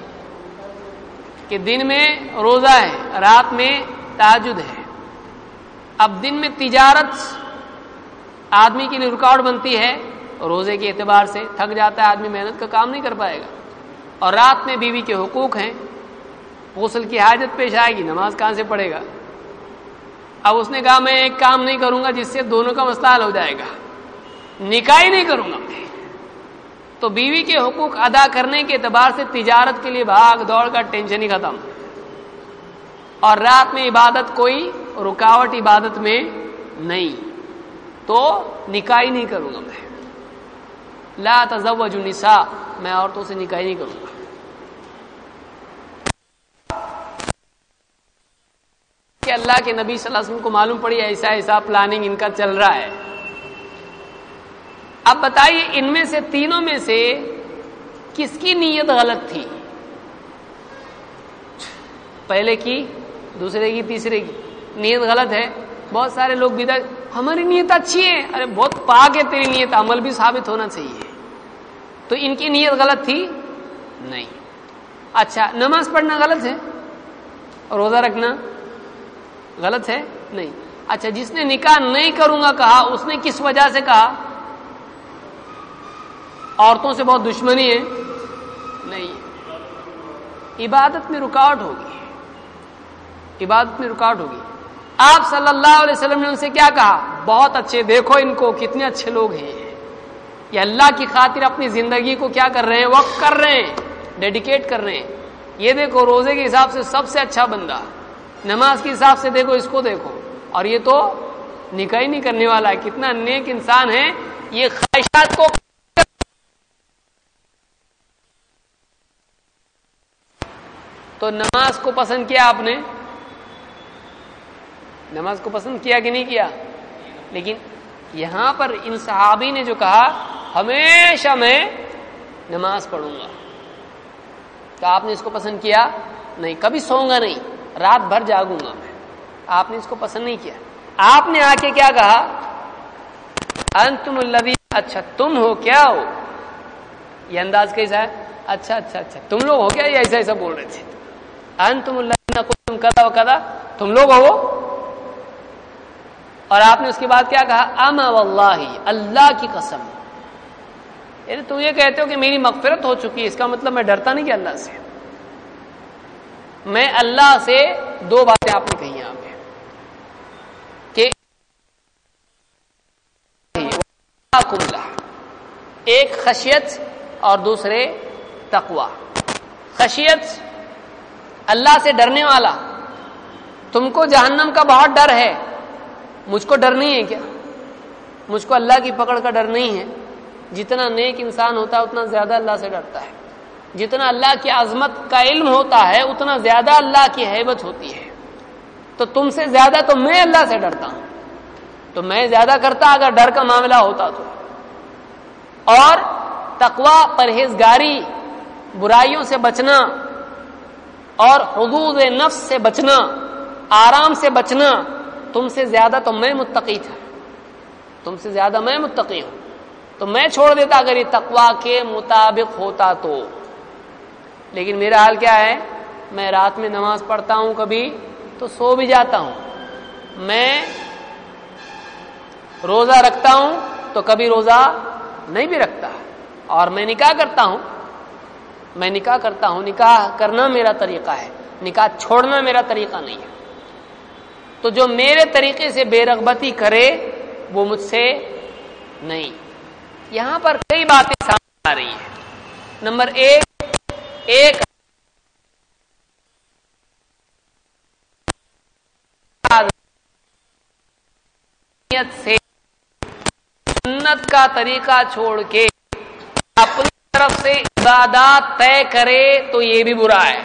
کہ دن میں روزہ ہے, رات میں تہجد ہے. اب دن میں تجارت آدمی کے لیے رکاوٹ بنتی ہے, روزے کے اعتبار سے تھک جاتا ہے آدمی, محنت کا کام نہیں کر پائے گا. اور رات میں بیوی کے حقوق ہیں, غسل کی حاجت پیش آئے گی, نماز کہاں سے پڑھے گا؟ اب اس نے کہا میں ایک کام نہیں کروں گا جس سے دونوں کا مسئلہ حل ہو جائے گا, نکاح ہی نہیں کروں گا میں. تو بیوی کے حقوق ادا کرنے کے اعتبار سے تجارت کے لیے بھاگ دوڑ کا ٹینشن ہی ختم, اور رات میں عبادت کوئی رکاوٹ عبادت میں نہیں, تو نکاح ہی نہیں کروں گا میں. لا تزوج النساء, میں عورتوں سے نکاح نہیں کروں گا. کہ اللہ کے نبی صلی اللہ علیہ وسلم کو معلوم پڑی ایسا پلاننگ ان کا چل رہا ہے. اب بتائیے ان میں سے تینوں میں سے کس کی نیت غلط تھی؟ پہلے کی, دوسرے کی, تیسرے کی نیت غلط ہے. بہت سارے لوگ بدعت, ہماری نیت اچھی ہے, ارے بہت پاک ہے تیری نیت, عمل بھی ثابت ہونا چاہیے. تو ان کی نیت غلط تھی نہیں. اچھا نماز پڑھنا غلط ہے, روزہ رکھنا غلط ہے نہیں. اچھا جس نے نکاح نہیں کروں گا کہا, اس نے کس وجہ سے کہا؟ عورتوں سے بہت دشمنی ہے نہیں, عبادت میں رکاوٹ ہوگی, عبادت میں رکاوٹ ہوگی. آپ صلی اللہ علیہ وسلم نے ان سے کیا کہا؟ بہت اچھے, دیکھو ان کو کتنے اچھے لوگ ہیں, یہ اللہ کی خاطر اپنی زندگی کو کیا کر رہے ہیں؟ وقف کر رہے ہیں, ڈیڈیکیٹ کر رہے ہیں. یہ دیکھو روزے کے حساب سے سب سے اچھا بندہ, نماز کے حساب سے دیکھو اس کو دیکھو, اور یہ تو نکاح ہی نہیں کرنے والا ہے, کتنا نیک انسان ہے. یہ خواہشات کو تو نماز کو پسند کیا آپ نے؟ نماز کو پسند کیا کہ نہیں کیا؟ لیکن یہاں پر ان صحابی نے جو کہا ہمیشہ میں نماز پڑھوں گا, تو آپ نے اس کو پسند کیا نہیں. کبھی سوؤں گا نہیں, رات بھر جاگوں گا میں, آپ نے اس کو پسند نہیں کیا. آپ نے آ کے کیا کہا؟ انتم الذین, اچھا تم ہو, کیا ہو؟ یہ انداز کیسا ہے؟ اچھا اچھا اچھا تم لوگ ہو کیا؟ یہ ایسا ایسا بول رہے تھے. انتم الذین قلتم کذا وکذا, تم لوگ ہو. اور آپ نے اس کے بعد کیا کہا؟ اما واللہ, اللہ کی قسم. یعنی تم یہ کہتے ہو کہ میری مغفرت ہو چکی ہے, اس کا مطلب میں ڈرتا نہیں کہ اللہ سے. میں اللہ سے 2 باتیں آپ نے کہی یہاں پہ کہ ایک خشیت اور دوسرے تقوی. خشیت اللہ سے ڈرنے والا, تم کو جہنم کا بہت ڈر ہے, مجھ کو ڈر نہیں ہے کیا؟ مجھ کو اللہ کی پکڑ کا ڈر نہیں ہے. جتنا نیک انسان ہوتا ہے اتنا زیادہ اللہ سے ڈرتا ہے, جتنا اللہ کی عظمت کا علم ہوتا ہے اتنا زیادہ اللہ کی ہیبت ہوتی ہے. تو تم سے زیادہ تو میں اللہ سے ڈرتا ہوں. تو میں زیادہ کرتا اگر ڈر کا معاملہ ہوتا تو. اور تقوی پرہیزگاری، برائیوں سے بچنا اور حدود نفس سے بچنا، آرام سے بچنا، تم سے زیادہ تو میں متقی تھا، تم سے زیادہ میں متقی ہوں. تو میں چھوڑ دیتا اگر یہ تقوی کے مطابق ہوتا تو. لیکن میرا حال کیا ہے؟ میں رات میں نماز پڑھتا ہوں کبھی تو سو بھی جاتا ہوں، میں روزہ رکھتا ہوں تو کبھی روزہ نہیں بھی رکھتا، اور میں نکاح کرتا ہوں، میں نکاح کرتا ہوں، نکاح کرنا میرا طریقہ ہے، نکاح چھوڑنا میرا طریقہ نہیں ہے. تو جو میرے طریقے سے بے رغبتی کرے وہ مجھ سے نہیں. یہاں پر کئی باتیں سامنے آ رہی ہیں. نمبر ایک سے سنت کا طریقہ چھوڑ کے اپنی طرف سے عبادات طے کرے تو یہ بھی برا ہے.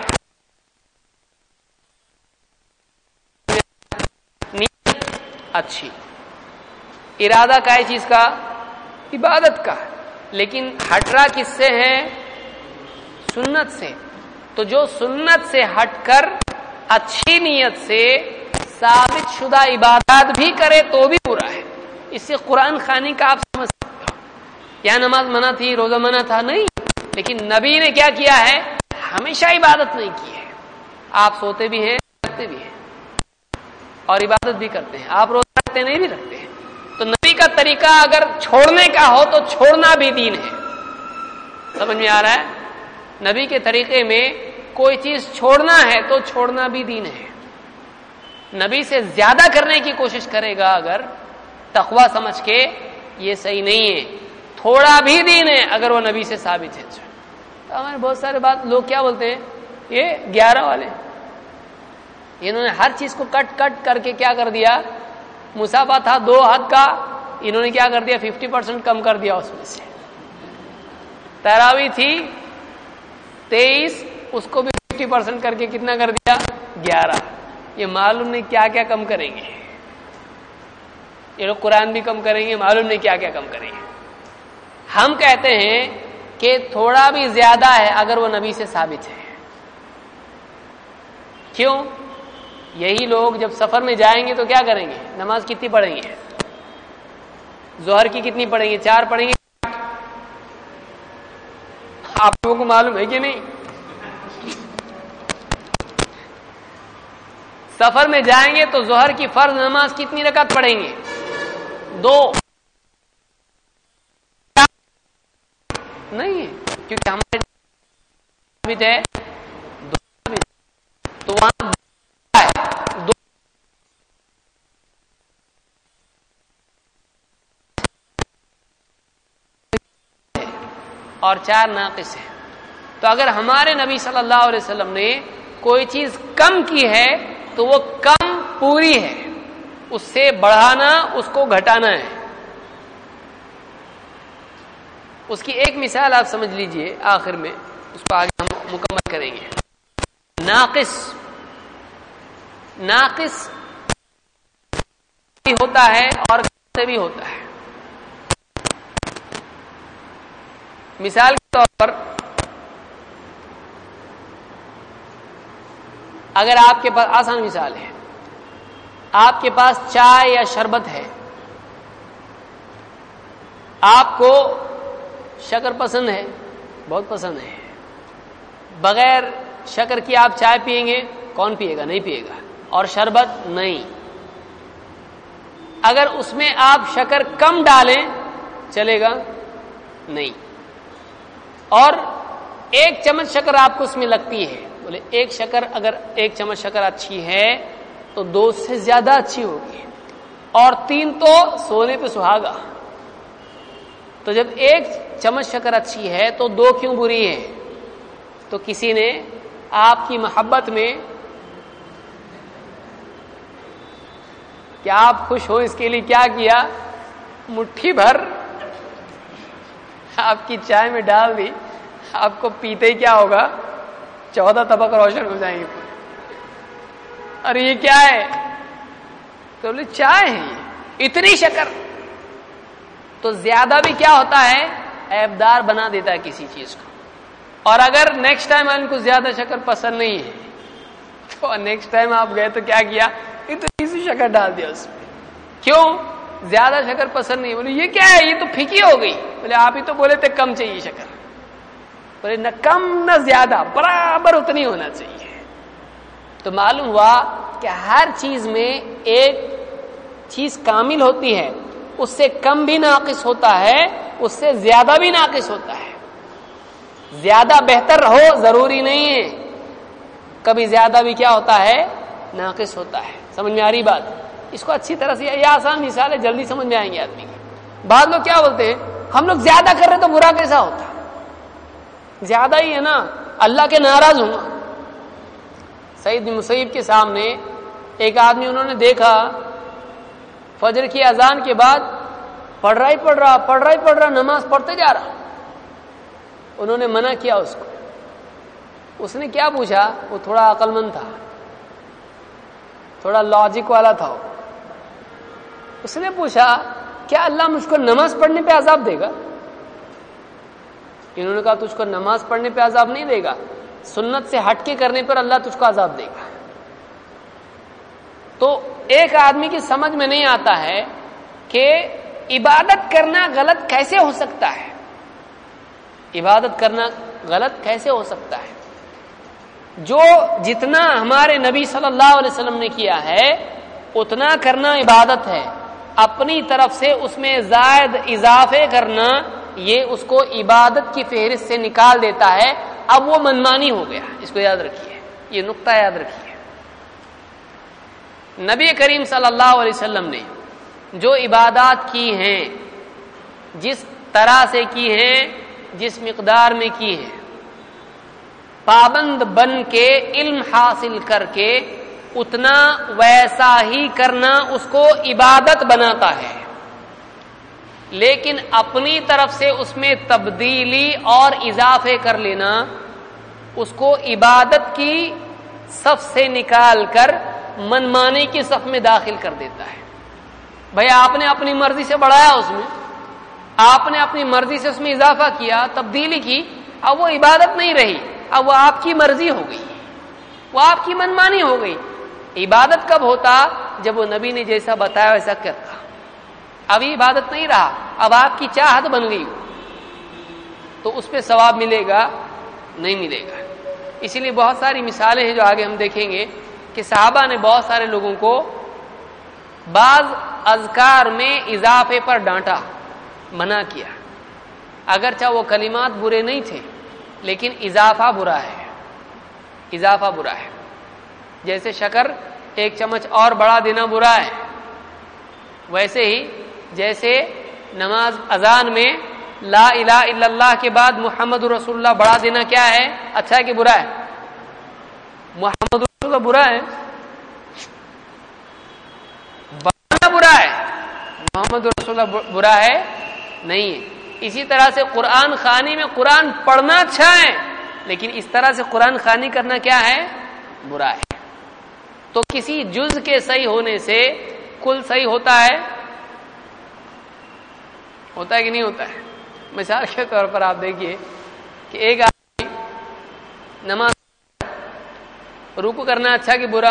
نیت اچھی، ارادہ کا ہے چیز کا؟ عبادت کا، لیکن ہٹ رہا کس سے ہے؟ سنت سے. تو جو سنت سے ہٹ کر اچھی نیت سے ثابت شدہ عبادات بھی کرے تو بھی برا ہے. اس سے قرآن خوانی کا آپ سمجھ سکتے ہو. کیا نماز منع تھی، روزہ منع تھا؟ نہیں. لیکن نبی نے کیا کیا ہے؟ ہمیشہ عبادت نہیں کی ہے. آپ سوتے بھی ہیں، رکھتے بھی ہیں، اور عبادت بھی کرتے ہیں. آپ روزہ رکھتے نہیں بھی رکھتے ہیں. تو نبی کا طریقہ اگر چھوڑنے کا ہو تو چھوڑنا بھی دین ہے. سمجھ میں آ رہا ہے؟ نبی کے طریقے میں کوئی چیز چھوڑنا ہے تو چھوڑنا بھی دین ہے. نبی سے زیادہ کرنے کی کوشش کرے گا اگر تقوی سمجھ کے، یہ صحیح نہیں ہے. تھوڑا بھی دین ہے اگر وہ نبی سے ثابت ہے. تو ہمارے بہت سارے بات لوگ کیا بولتے ہیں، یہ 11 والے، انہوں نے ہر چیز کو کٹ کر کے کیا کر دیا. مسافہ تھا 2 ہاتھ کا، انہوں نے کیا کر دیا 50% کم کر دیا اس میں سے. تراویح تھی 23، اس کو بھی 50% کر کے کتنا کر دیا 11. یہ معلوم نہیں کیا کیا کم کریں گے. یہ لوگ قرآن بھی کم کریں گے، معلوم نہیں کیا کیا کم کریں گے. ہم کہتے ہیں کہ تھوڑا بھی زیادہ ہے اگر وہ نبی سے ثابت ہے. کیوں؟ یہی لوگ جب سفر میں جائیں گے تو کیا کریں گے؟ نماز کتنی پڑھیں گے؟ ظہر کی کتنی پڑھیں گے؟ 4 پڑھیں گے. آپ لوگوں کو معلوم ہے کہ نہیں؟ سفر میں جائیں گے تو ظہر کی فرض نماز کتنی رکعت پڑھیں گے؟ 2 نہیں ہے، کیونکہ ہمارے ثابت ہے 2. تو وہاں اور 4 ناقص ہے. تو اگر ہمارے نبی صلی اللہ علیہ وسلم نے کوئی چیز کم کی ہے تو وہ کم پوری ہے، اس سے بڑھانا، اس کو گھٹانا ہے. اس کی ایک مثال آپ سمجھ لیجئے آخر میں، اس کو آگے ہم مکمل کریں گے. ناقص بھی ہوتا ہے اور سے بھی ہوتا ہے. مثال کے طور پر اگر آپ کے پاس، آسان مثال ہے، آپ کے پاس چائے یا شربت ہے، آپ کو شکر پسند ہے، بہت پسند ہے، بغیر شکر کی آپ چائے پیئیں گے؟ کون پیے گا؟ نہیں پیے گا. اور شربت نہیں. اگر اس میں آپ شکر کم ڈالیں چلے گا؟ نہیں. اور 1 چمچ شکر آپ کو اس میں لگتی ہے، بولے 1 شکر، اگر 1 چمچ شکر اچھی ہے تو 2 سے زیادہ اچھی ہوگی، اور 3 تو سونے پہ سہاگا. تو جب 1 چمچ شکر اچھی ہے تو 2 کیوں بری ہے؟ تو کسی نے آپ کی محبت میں، کیا آپ خوش ہو اس کے لیے کیا کیا؟ مٹھی بھر آپ کی چائے میں ڈال دی. آپ کو پیتے ہی کیا ہوگا؟ 14 طبق روشن ہو جائیں گے. ارے یہ کیا ہے؟ تو بولے چائے ہے یہ، اتنی شکر. تو زیادہ بھی کیا ہوتا ہے؟ عیبدار بنا دیتا ہے کسی چیز کو. اور اگر نیکسٹ ٹائم ان کو زیادہ شکر پسند نہیں ہے تو نیکسٹ ٹائم آپ گئے تو کیا کیا؟ اتنی سی شکر ڈال دیا اس میں. کیوں؟ زیادہ شکر پسند نہیں. بولے یہ کیا ہے؟ یہ تو پھیکی ہو گئی. بولے آپ ہی تو بولے تھے کم چاہیے شکر. بولے نہ کم نہ زیادہ، برابر اتنی ہونا چاہیے. تو معلوم ہوا کہ ہر چیز میں ایک چیز کامل ہوتی ہے، اس سے کم بھی ناقص ہوتا ہے، اس سے زیادہ بھی ناقص ہوتا ہے. زیادہ بہتر ہو ضروری نہیں ہے، کبھی زیادہ بھی کیا ہوتا ہے؟ ناقص ہوتا ہے. سمجھ میں آ رہی بات؟ اس کو اچھی طرح سے، یہ آسان مثال ہے، جلدی سمجھ میں آئیں گے آدمی کی. بعض لوگ کیا بولتے ہیں، ہم لوگ زیادہ کر رہے تو برا کیسا ہوتا؟ زیادہ ہی ہے نا، اللہ کے ناراض ہوں. سعید بن مسیب کے سامنے ایک آدمی انہوں نے دیکھا فجر کی اذان کے بعد پڑھ رہا نماز پڑھتے جا رہا. انہوں نے منع کیا اس کو. اس نے کیا پوچھا؟ وہ تھوڑا عقل مند تھا، تھوڑا لاجک والا تھا. اس نے پوچھا کیا اللہ مجھ کو نماز پڑھنے پہ عذاب دے گا؟ انہوں نے کہا تجھ کو نماز پڑھنے پہ عذاب نہیں دے گا، سنت سے ہٹ کے کرنے پر اللہ تجھ کو عذاب دے گا. تو ایک آدمی کی سمجھ میں نہیں آتا ہے کہ عبادت کرنا غلط کیسے ہو سکتا ہے. عبادت کرنا غلط کیسے ہو سکتا ہے؟ جو جتنا ہمارے نبی صلی اللہ علیہ وسلم نے کیا ہے اتنا کرنا عبادت ہے. اپنی طرف سے اس میں زائد اضافے کرنا یہ اس کو عبادت کی فہرست سے نکال دیتا ہے. اب وہ منمانی ہو گیا. اس کو یاد رکھیے، یہ نقطہ یاد رکھیے. نبی کریم صلی اللہ علیہ وسلم نے جو عبادات کی ہیں، جس طرح سے کی ہیں، جس مقدار میں کی ہیں، پابند بن کے علم حاصل کر کے اتنا ویسا ہی کرنا اس کو عبادت بناتا ہے. لیکن اپنی طرف سے اس میں تبدیلی اور اضافے کر لینا اس کو عبادت کی صف سے نکال کر منمانی کی صف میں داخل کر دیتا ہے. بھئی آپ نے اپنی مرضی سے بڑھایا، اس میں آپ نے اپنی مرضی سے اس میں اضافہ کیا، تبدیلی کی، اب وہ عبادت نہیں رہی، اب وہ آپ کی مرضی ہو گئی، وہ آپ کی منمانی ہو گئی. عبادت کب ہوتا؟ جب وہ نبی نے جیسا بتایا ویسا کرتا. ابھی عبادت نہیں رہا، اب آپ کی چاہت بن گئی، تو اس پہ ثواب ملے گا؟ نہیں ملے گا. اسی لیے بہت ساری مثالیں ہیں جو آگے ہم دیکھیں گے کہ صحابہ نے بہت سارے لوگوں کو بعض اذکار میں اضافے پر ڈانٹا، منع کیا. اگرچہ وہ کلمات برے نہیں تھے لیکن اضافہ برا ہے، اضافہ برا ہے. جیسے شکر ایک چمچ اور بڑھا دینا برا ہے، ویسے ہی جیسے نماز اذان میں لا الہ الا اللہ کے بعد محمد رسول اللہ بڑھا دینا کیا ہے؟ اچھا ہے کہ برا ہے؟ محمد رسول اللہ برا ہے، بڑھانا برا ہے، محمد رسول اللہ برا ہے نہیں ہے. اسی طرح سے قرآن خوانی میں قرآن پڑھنا اچھا ہے، لیکن اس طرح سے قرآن خوانی کرنا کیا ہے؟ برا ہے. تو کسی جز کے صحیح ہونے سے کل صحیح ہوتا ہے؟ ہوتا ہے کہ نہیں ہوتا ہے؟ مثال کے طور پر آپ دیکھیے کہ ایک آدمی نماز رکوع کرنا اچھا کہ برا؟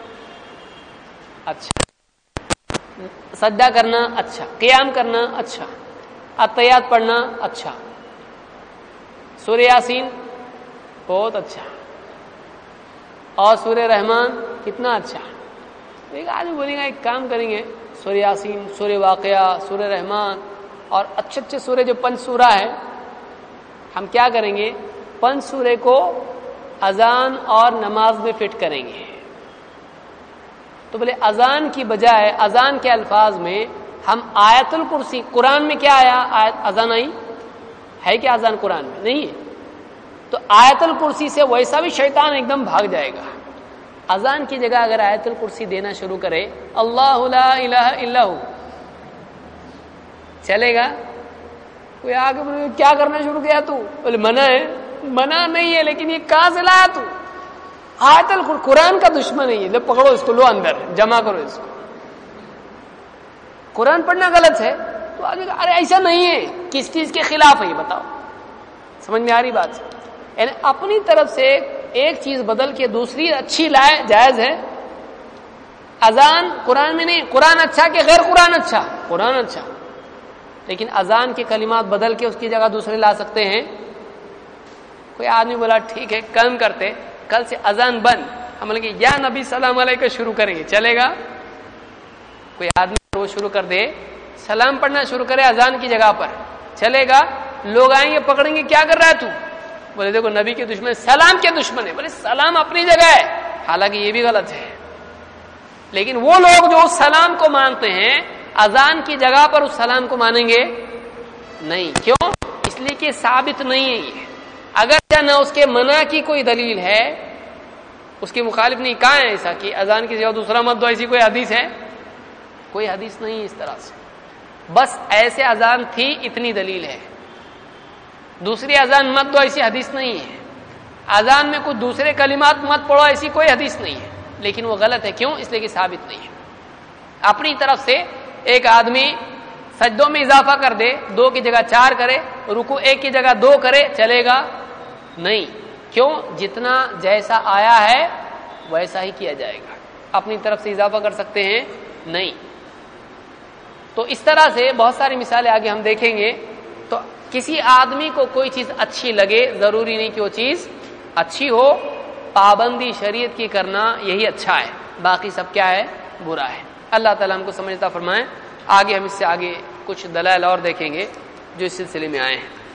اچھا. سجدہ کرنا اچھا، قیام کرنا اچھا، اتحیات پڑھنا اچھا، سورہ یاسین بہت اچھا، اور سورہ رحمان کتنا اچھا. ایک آدمی بولے گا ایک کام کریں گے، سورہ یاسین، سورہ واقعہ، سورہ رحمان اور اچھے اچھے سورہ جو 5 سورہ ہے، ہم کیا کریں گے؟ 5 سورہ کو اذان اور نماز میں فٹ کریں گے. تو بولے اذان کی بجائے اذان کے الفاظ میں ہم آیت الکرسی، قرآن میں کیا آیا؟ آیت اذان آئی ہے کہ اذان قرآن میں نہیں ہے؟ تو آیت الکرسی سے ویسا بھی شیطان ایک دم بھاگ جائے گا. اذان کی جگہ اگر آیت الکرسی دینا شروع کرے، اللہ لا الہ الا ہو، چلے گا؟ کوئی آگے بولے کیا کرنا شروع کیا تو؟ بولے منع ہے. منع نہیں ہے، لیکن یہ کہاں سے لایا تو؟ آیت قرآن کا دشمن ہے یہ، لو پکڑو اس کو، لو اندر جمع کرو اس کو. قرآن پڑھنا غلط ہے تو آگے ارے ایسا نہیں ہے، کس چیز کے خلاف ہے یہ بتاؤ. سمجھ میں آ رہی بات؟ یعنی اپنی طرف سے ایک چیز بدل کے دوسری اچھی لائے جائز ہے. اذان قرآن میں نہیں، قرآن اچھا کہ غیر قرآن اچھا؟ قرآن اچھا، لیکن اذان کے کلمات بدل کے اس کی جگہ دوسرے لا سکتے ہیں. کوئی آدمی بولا ٹھیک ہے کم کرتے، کل سے اذان بند، ہم لوگ یا نبی سلام علیکم شروع کریں گے، چلے گا؟ کوئی آدمی روز شروع کر دے سلام پڑھنا شروع کرے اذان کی جگہ پر، چلے گا؟ لوگ آئیں گے پکڑیں گے کیا کر رہا ہے تو؟ بولے دیکھو نبی کے دشمن، سلام کے دشمن ہے. بولے سلام اپنی جگہ ہے، حالانکہ یہ بھی غلط ہے. لیکن وہ لوگ جو اس سلام کو مانتے ہیں اذان کی جگہ پر اس سلام کو مانیں گے نہیں. کیوں؟ اس لیے کہ ثابت نہیں ہے یہ. اگر نہ اس کے منع کی کوئی دلیل ہے، اس کے مخالف نہیں. کہاں ہے ایسا کہ اذان کی جگہ دوسرا مت دو، ایسی کوئی حدیث ہے؟ کوئی حدیث نہیں اس طرح سے. بس ایسے اذان تھی اتنی دلیل ہے، دوسری اذان مت دو ایسی حدیث نہیں ہے. اذان میں کچھ دوسرے کلمات مت پڑھو ایسی کوئی حدیث نہیں ہے. لیکن وہ غلط ہے. کیوں؟ اس لیے کہ ثابت نہیں ہے. اپنی طرف سے ایک آدمی سجدوں میں اضافہ کر دے، 2 کی جگہ 4 کرے، رکوع 1 کی جگہ 2 کرے، چلے گا نہیں. کیوں؟ جتنا جیسا آیا ہے ویسا ہی کیا جائے گا. اپنی طرف سے اضافہ کر سکتے ہیں نہیں. تو اس طرح سے بہت ساری مثالیں آگے ہم دیکھیں گے. تو کسی آدمی کو کوئی چیز اچھی لگے، ضروری نہیں کہ وہ چیز اچھی ہو. پابندی شریعت کی کرنا یہی اچھا ہے، باقی سب کیا ہے؟ برا ہے. اللہ تعالیٰ ہم کو سمجھتا فرمائے. آگے ہم اس سے آگے کچھ دلائل اور دیکھیں گے جو اس سلسلے میں آئے ہیں.